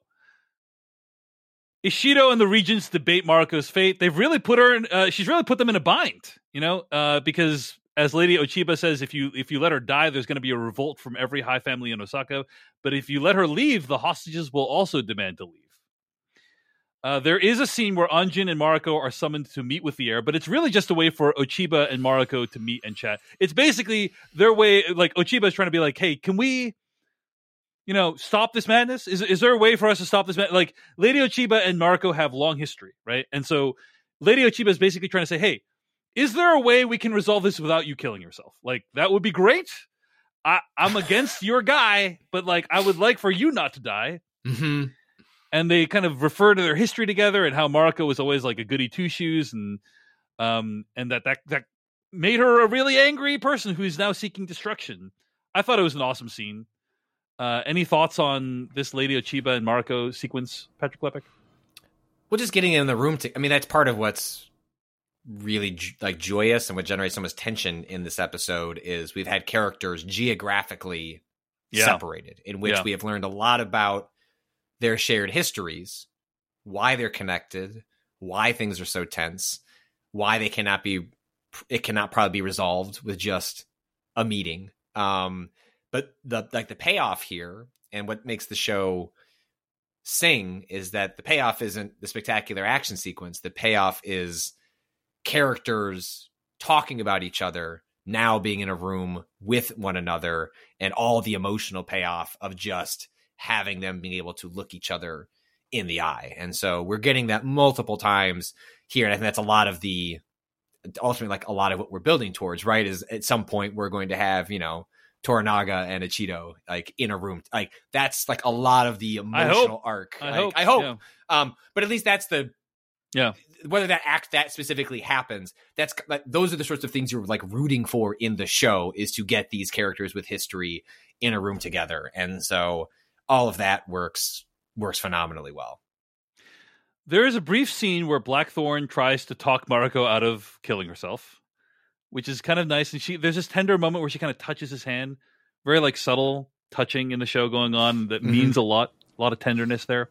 Ishido and the Regents debate Mariko's fate. They've really put her in, uh, she's really put them in a bind, you know, uh, because as Lady Ochiba says, if you if you let her die, there's going to be a revolt from every high family in Osaka. But if you let her leave, the hostages will also demand to leave. Uh, there is a scene where Anjin and Mariko are summoned to meet with the heir, but it's really just a way for Ochiba and Mariko to meet and chat. It's basically their way, like Ochiba is trying to be like, hey, can we, you know, stop this madness? Is is there a way for us to stop this madness? Like, Lady Ochiba and Mariko have long history, right? And so Lady Ochiba is basically trying to say, hey, is there a way we can resolve this without you killing yourself? Like, that would be great. I, I'm against your guy, but like, I would like for you not to die. Mm-hmm. And they kind of refer to their history together and how Mariko was always like a goody two shoes, and um and that, that that made her a really angry person who's now seeking destruction. I thought it was an awesome scene. Uh, any thoughts on this Lady Ochiba and Mariko sequence, Patrick Klepek? Well, just getting in the room to, I mean, that's part of what's really like joyous and what generates so much tension in this episode is we've had characters geographically Yeah. separated, in which Yeah. we have learned a lot about their shared histories, why they're connected, why things are so tense, why they cannot be, it cannot probably be resolved with just a meeting. Um, but the like the payoff here, and what makes the show sing, is that the payoff isn't the spectacular action sequence. The payoff is characters talking about each other, now being in a room with one another, and all the emotional payoff of just having them being able to look each other in the eye. And so we're getting that multiple times here. And I think that's a lot of the, ultimately, like a lot of what we're building towards, right? Is at some point we're going to have, you know, Toranaga and Ichido like in a room. Like that's like a lot of the emotional arc. I Like, hope. I hope. Yeah. Um, but at least that's the, Yeah. whether that act that specifically happens, that's like, those are the sorts of things you're like rooting for in the show, is to get these characters with history in a room together. And so all of that works works phenomenally well. There is a brief scene where Blackthorn tries to talk Mariko out of killing herself, which is kind of nice. And she, there's this tender moment where she kind of touches his hand, very like subtle touching in the show going on that Mhm. means a lot, a lot of tenderness there.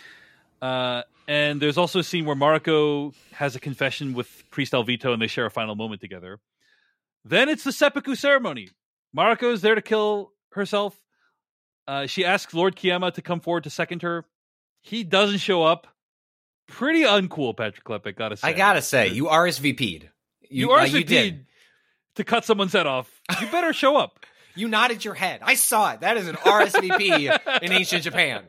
Uh, and there's also a scene where Mariko has a confession with Priest Alvito, and they share a final moment together. Then it's the seppuku ceremony. Mariko is there to kill herself. Uh, she asks Lord Kiyama to come forward to second her. He doesn't show up. Pretty uncool, Patrick Klepek, gotta say. I gotta say, you R S V P'd. You, uh, R S V P'd you did. to cut someone's head off. You better show up. You nodded your head. I saw it. That is an R S V P in ancient Japan.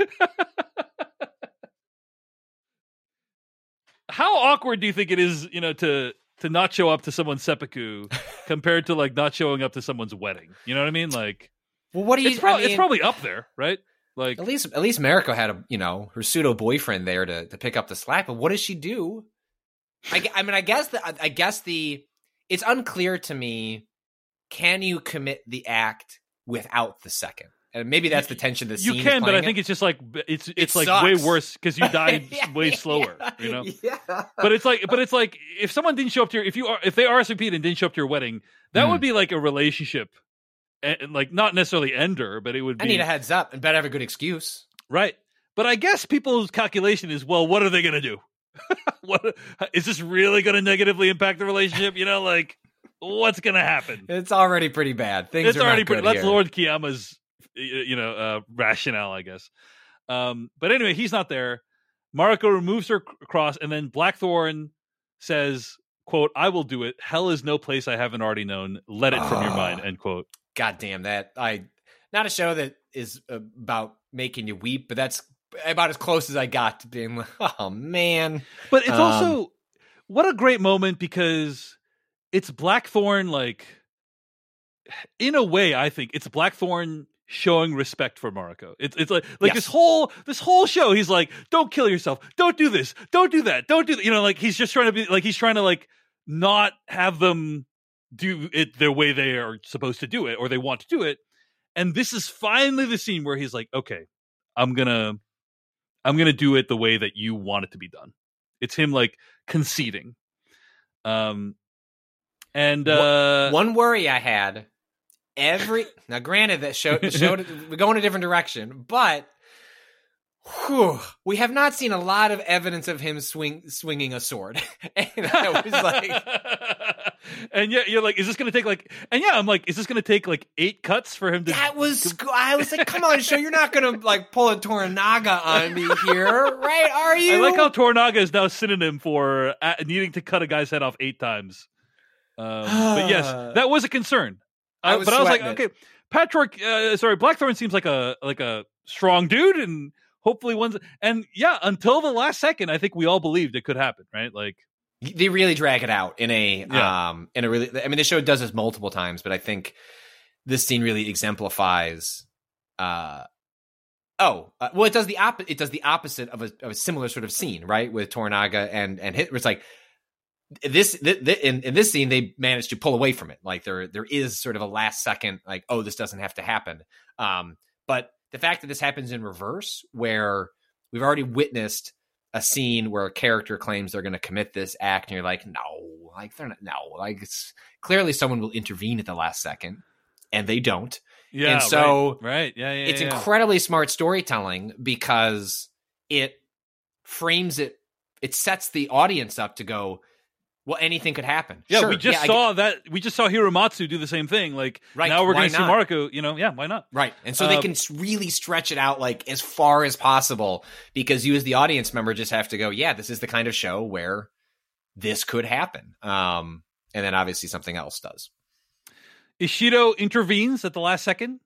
How awkward do you think it is, you know, to to not show up to someone's seppuku compared to like not showing up to someone's wedding? You know what I mean? Like, well, what do you? It's, prob- I mean, it's probably up there, right? Like, at least at least Mariko had a you know her pseudo boyfriend there to to pick up the slack. But what does she do? I, I mean, I guess the I guess the it's unclear to me. Can you commit the act without the second? And maybe that's the tension the scene You can, is but I it. think it's just like it's it's It like sucks. way worse because you died yeah, way slower. Yeah, you know. Yeah. But it's like, but it's like if someone didn't show up to your if you are if they R S V P'd and didn't show up to your wedding, that Mm. would be like a relationship, and like not necessarily ender, but it would be. I need a heads up and better have a good excuse. Right. But I guess people's calculation is, well, what are they going to do? What is this really going to negatively impact the relationship? You know, like what's going to happen? It's already pretty bad. Things It's are already not pretty. good That's here. Lord Kiyama's, you know, uh, rationale, I guess. Um, but anyway, he's not there. Mariko removes her c- cross, and then Blackthorn says, "quote I will do it. Hell is no place I haven't already known. Let it from your mind." End quote. God damn that! I not a show that is about making you weep, but that's about as close as I got to being like, oh man. But it's Um, also what a great moment because it's Blackthorn, like in a way, I think it's Blackthorn showing respect for Mariko. It's it's like like Yes. this whole this whole show. He's like, don't kill yourself, don't do this, don't do that, don't do that. You know, like he's just trying to be like he's trying to like not have them do it the way they are supposed to do it or they want to do it. And this is finally the scene where he's like, okay, I'm gonna I'm gonna do it the way that you want it to be done. It's him like conceding. Um and uh one worry I had every now granted that show showed we're going a different direction, but whew, we have not seen a lot of evidence of him swing swinging a sword. And I was like, and yeah, you're like, is this going to take like? And yeah, I'm like, is this going to take like eight cuts for him to? that was I was like, come on, show you're not going to like pull a Toranaga on me here, right? Are you? I like how Toranaga is now synonym for uh, needing to cut a guy's head off eight times. Um, but yes, that was a concern. I Uh, was but I was like, sweating it. okay, Patrick, uh, sorry, Blackthorn seems like a like a strong dude, and hopefully one's and yeah, until the last second, I think we all believed it could happen, right? Like. They really drag it out in a Yeah. um in a really I mean the show does this multiple times, but I think this scene really exemplifies uh oh uh, well it does the op- it does the opposite of a of a similar sort of scene, right, with Toranaga and and Hit, where it's like this th- th- in, in this scene they managed to pull away from it. Like there there is sort of a last second like, oh, this doesn't have to happen. Um but the fact that this happens in reverse, where we've already witnessed a scene where a character claims they're going to commit this act, and you're like, no, like they're not, no, like it's clearly someone will intervene at the last second, and they don't. Yeah, and so right, right. yeah, yeah, it's yeah. incredibly smart storytelling because it frames it, it sets the audience up to go, well, anything could happen. Yeah, Sure, we just yeah, I saw that. We just saw Hiromatsu do the same thing. Like, Right, now we're why going to see not? Mariko. You know, yeah, why not? Right. And so they Uh, can s- really stretch it out like as far as possible because you as the audience member just have to go, yeah, this is the kind of show where this could happen. Um, and then obviously something else does. Ishido intervenes at the last second,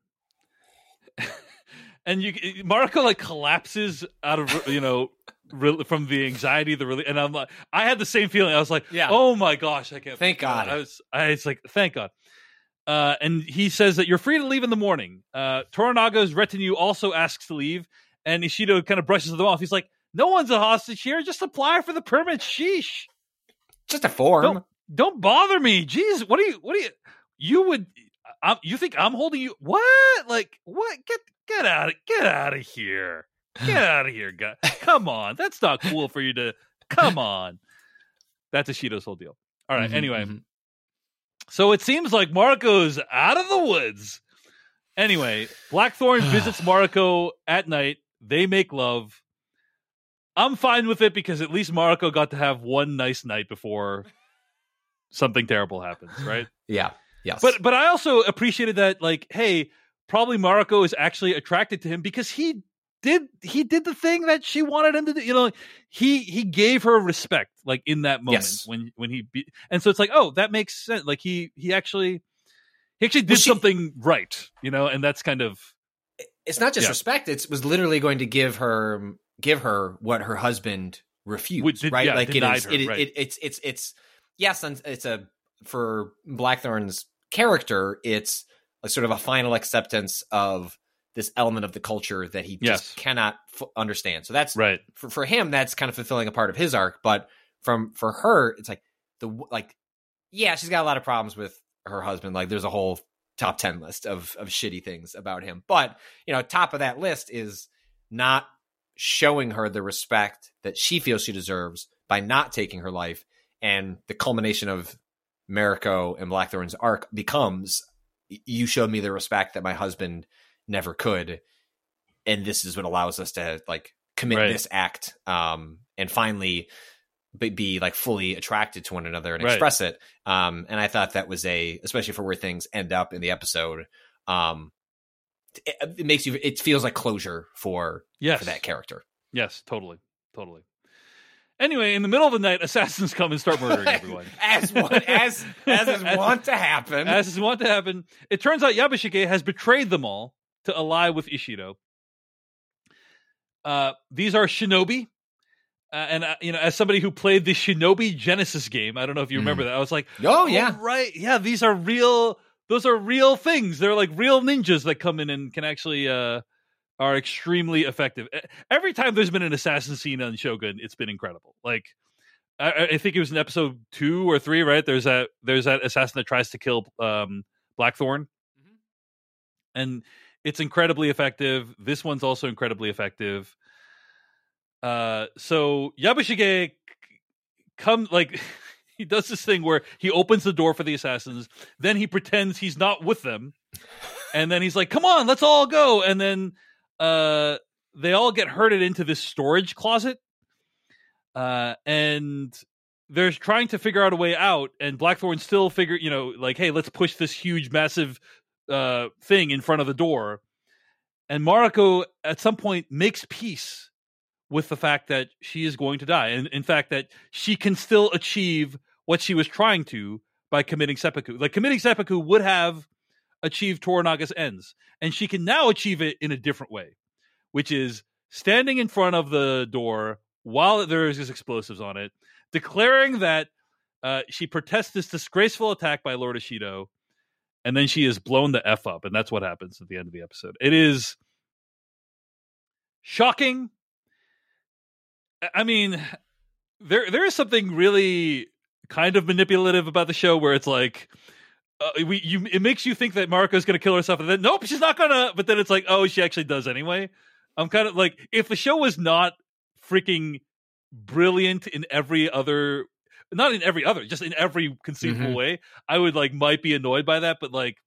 and you Mariko like collapses out of you know re- from the anxiety, the really. And I'm like, I had the same feeling. I was like, Yeah. oh my gosh, I can't. Thank God. I was. I it's like, thank God. Uh, and he says that you're free to leave in the morning. Uh, Toranaga's retinue also asks to leave, and Ishido kind of brushes them off. He's like, no one's a hostage here. Just apply for the permit. Sheesh. Just a form. Don't, don't bother me. Jeez, what do you? What do you? You would? I, you think I'm holding you? What? Like what? Get get out of get out of here. Get out of here, guy. Come on, that's not cool for you to. Come on. That's Ishido's whole deal. All right. Mhm, anyway, mhm. so it seems like Mariko's out of the woods. Anyway, Blackthorn visits Mariko at night. They make love. I'm fine with it because at least Mariko got to have one nice night before something terrible happens, right? Yeah. Yes. But but I also appreciated that, like, hey, probably Mariko is actually attracted to him because he did he did the thing that she wanted him to do. You know, he he gave her respect, like in that moment Yes. when when he be, and so it's like, oh, that makes sense. Like he he actually he actually did Well, she- something right, you know, and that's kind of it's not just Yeah. respect. It was literally going to give her give her what her husband refused, Would- did- right? yeah, like it denied is, her, it, right. it, it's it's it's yes, and it's a for Blackthorn's character, it's a sort of a final acceptance of this element of the culture that he just Yes. cannot f- understand. So that's right. for for him. That's kind of fulfilling a part of his arc, but from for her, it's like the like yeah, she's got a lot of problems with her husband. Like, there's a whole top ten list of of shitty things about him. But, you know, top of that list is not showing her the respect that she feels she deserves by not taking her life. And the culmination of Mariko and Blackthorn's arc becomes, you showed me the respect that my husband never could. And this is what allows us to like commit right. this act um, and finally be, be like fully attracted to one another and right. express it. Um, and I thought that was a, especially for where things end up in the episode, um, it, it makes you, it feels like closure for, yes. for that character. Yes, totally. Totally. Anyway, in the middle of the night, assassins come and start murdering everyone. as one, as as is wont to happen. As is wont to happen. It turns out Yabashige has betrayed them all to ally with Ishido. Uh, these are shinobi. Uh, and, uh, you know, as somebody who played the Shinobi Genesis game, I don't know if you remember mm. that. I was like, oh, yeah. Oh, right. Yeah, these are real. Those are real things. They're like real ninjas that come in and can actually... Uh, are extremely effective. Every time there's been an assassin scene on Shogun, it's been incredible. Like, I, I think it was in episode two or three, right? There's that there's that assassin that tries to kill um, Blackthorn, mm-hmm. and it's incredibly effective. This one's also incredibly effective. Uh, so Yabashige come like he does this thing where he opens the door for the assassins, then he pretends he's not with them, and then he's like, "Come on, let's all go," and then. Uh, they all get herded into this storage closet, uh, and they're trying to figure out a way out. And Blackthorn still figure, you know, like, hey, let's push this huge, massive uh, thing in front of the door. And Mariko, at some point, makes peace with the fact that she is going to die, and in fact, that she can still achieve what she was trying to by committing seppuku. Like committing seppuku would have achieve Toranaga's ends, and she can now achieve it in a different way, which is standing in front of the door while there is explosives on it, declaring that uh, she protests this disgraceful attack by Lord Ishido, and then she is blown the F up, and that's what happens at the end of the episode. It is shocking. I mean, there there is something really kind of manipulative about the show where it's like, Uh, we you it makes you think that Mariko's going to kill herself, and then nope, she's not gonna. But then it's like, oh, she actually does anyway. I'm kind of like, if the show was not freaking brilliant in every other, not in every other, just in every conceivable mm-hmm. way, I would like might be annoyed by that. But like,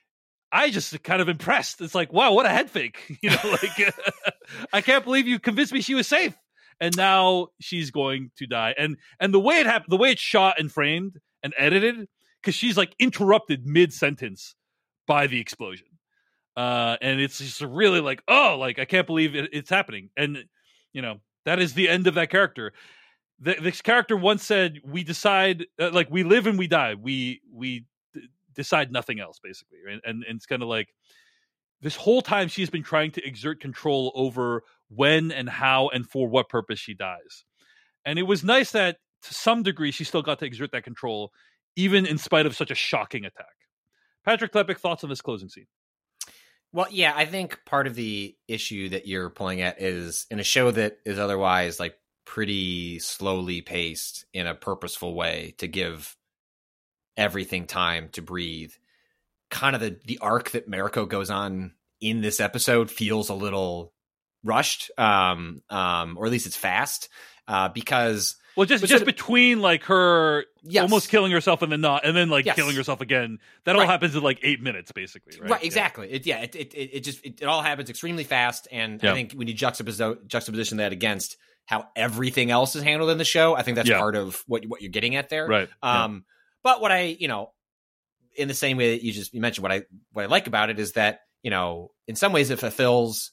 I just kind of impressed. It's like, wow, what a head fake! You know, like I can't believe you convinced me she was safe, and now she's going to die. And and the way it happened, the way it's shot and framed and edited. Because she's like interrupted mid-sentence by the explosion. Uh, and it's just really like, oh, like, I can't believe it, it's happening. And, you know, that is the end of that character. The, this character once said, we decide, uh, like, we live and we die. We we d- decide nothing else, basically. Right? And, and it's kind of like, this whole time she's been trying to exert control over when and how and for what purpose she dies. And it was nice that, to some degree, she still got to exert that control, even in spite of such a shocking attack. Patrick Klepek, thoughts on this closing scene? Well, yeah, I think part of the issue that you're pulling at is in a show that is otherwise like pretty slowly paced in a purposeful way to give everything time to breathe. Kind of the, the arc that Mariko goes on in this episode feels a little rushed, um, um, or at least it's fast, uh, because... Well, just just between like her yes. almost killing herself and then not, and then like yes. killing herself again. That all right. happens in like eight minutes, basically. Right? Right. Exactly. Yeah. It, yeah. It, it it just it, it all happens extremely fast, and yeah. I think when you juxtapose juxtaposition that against how everything else is handled in the show, I think that's yeah. part of what what you're getting at there. Right. Um. Yeah. But what I you know, in the same way that you just you mentioned, what I what I like about it is that you know in some ways it fulfills.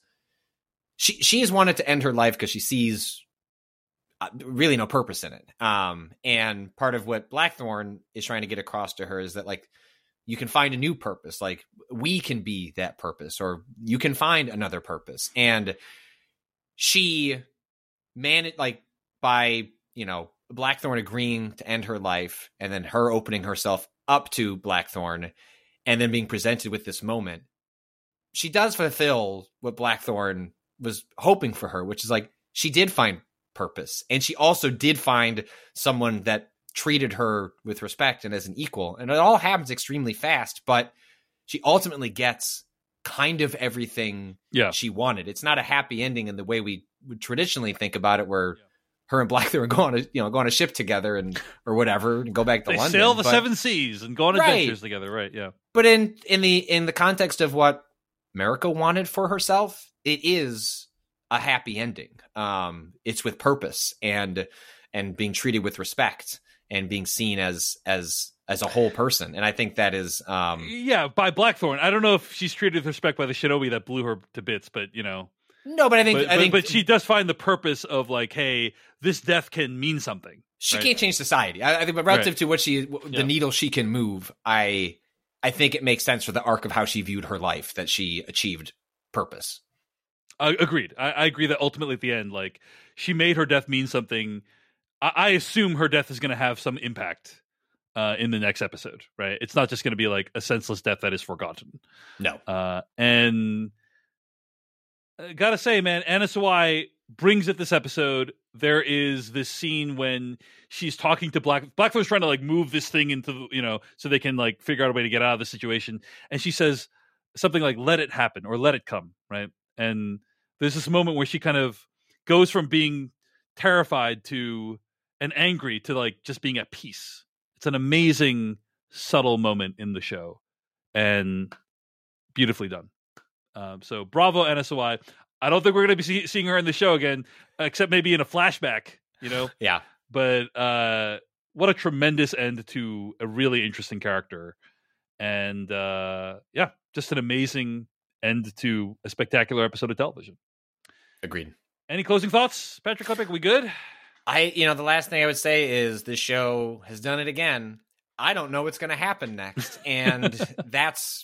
She she has wanted to end her life because she sees. Uh, really no purpose in it. Um, and part of what Blackthorn is trying to get across to her is that like, you can find a new purpose. Like we can be that purpose, or you can find another purpose. And she managed like by, you know, Blackthorn agreeing to end her life and then her opening herself up to Blackthorn and then being presented with this moment. She does fulfill what Blackthorn was hoping for her, which is like, she did find purpose. And she also did find someone that treated her with respect and as an equal. And it all happens extremely fast, but she ultimately gets kind of everything yeah. she wanted. It's not a happy ending in the way we would traditionally think about it, where yeah. her and Blackthorn go on a, you know, go on a ship together and, or whatever, and go back to they London. They sail the but, seven seas and go on right. adventures together. Right. Yeah. But in, in the, in the context of what Mariko wanted for herself, it is a happy ending. Um, it's with purpose and, and being treated with respect and being seen as, as, as a whole person. And I think that is, um, yeah, by Blackthorn. I don't know if she's treated with respect by the shinobi that blew her to bits, but you know, no, but I think, but, I but, think, but she does find the purpose of like, hey, this death can mean something. She right? can't change society. I, I think, but relative right. to what she, the yeah. needle she can move, I, I think it makes sense for the arc of how she viewed her life that she achieved purpose. Uh, agreed. I, I agree that ultimately at the end, like she made her death mean something. I, I assume her death is going to have some impact uh, in the next episode, right? It's not just going to be like a senseless death that is forgotten. No. Uh, and I gotta say, man, Anna Sawai brings it this episode. There is this scene when she's talking to Black Blackthorn's trying to like move this thing into, you know, so they can like figure out a way to get out of the situation. And she says something like, let it happen or let it come. Right. And there's this moment where she kind of goes from being terrified to and angry to like just being at peace. It's an amazing, subtle moment in the show and beautifully done. Um, so bravo, Anna Sawai. I don't think we're going to be see- seeing her in the show again, except maybe in a flashback, you know? Yeah. But uh, what a tremendous end to a really interesting character. And uh, yeah, just an amazing end to a spectacular episode of television. Agreed. Any closing thoughts, Patrick Klepek? We good? I, you know, the last thing I would say is this show has done it again. I don't know what's going to happen next. And that's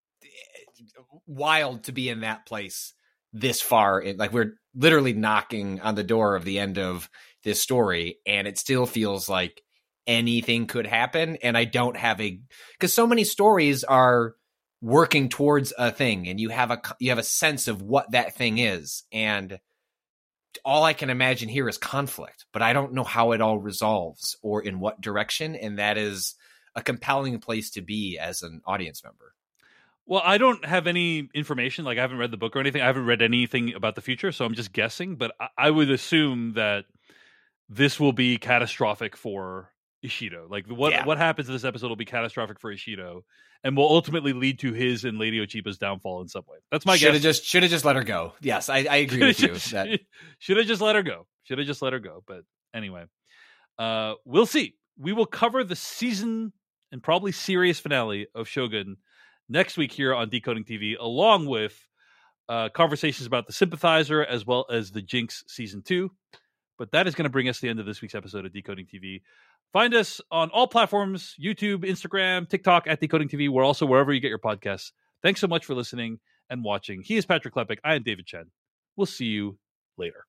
wild to be in that place this far. In, like we're literally knocking on the door of the end of this story, and it still feels like anything could happen. And I don't have a, because so many stories are working towards a thing, and you have a you have a sense of what that thing is, and all I can imagine here is conflict, but I don't know how it all resolves or in what direction, and that is a compelling place to be as an audience member. Well, I don't have any information. Like I haven't read the book or anything. I haven't read anything about the future, so I'm just guessing. But I, I would assume that this will be catastrophic for Ishido. Like what yeah. what happens in this episode will be catastrophic for Ishido, and will ultimately lead to his and Lady Ochiba's downfall in some way. That's my should've guess. Just should have just let her go. Yes, I, I agree with you. Just, that... Should have just let her go. Should have just let her go. But anyway, uh, we'll see. We will cover the season and probably series finale of Shogun next week here on Decoding T V, along with uh, conversations about The Sympathizer as well as the Jinx Season two. But that is going to bring us to the end of this week's episode of Decoding T V. Find us on all platforms, YouTube, Instagram, TikTok, at Decoding T V. We're also wherever you get your podcasts. Thanks so much for listening and watching. He is Patrick Klepek. I am David Chen. We'll see you later.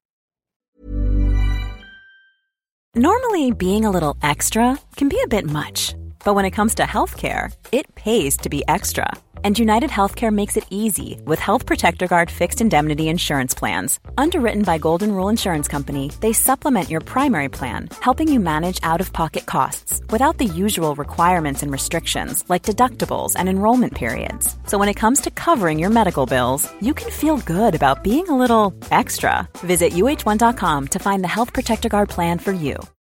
Normally, being a little extra can be a bit much. But when it comes to healthcare, it pays to be extra. And United Healthcare makes it easy with Health Protector Guard fixed indemnity insurance plans. Underwritten by Golden Rule Insurance Company, they supplement your primary plan, helping you manage out-of-pocket costs without the usual requirements and restrictions like deductibles and enrollment periods. So when it comes to covering your medical bills, you can feel good about being a little extra. Visit U H one dot com to find the Health Protector Guard plan for you.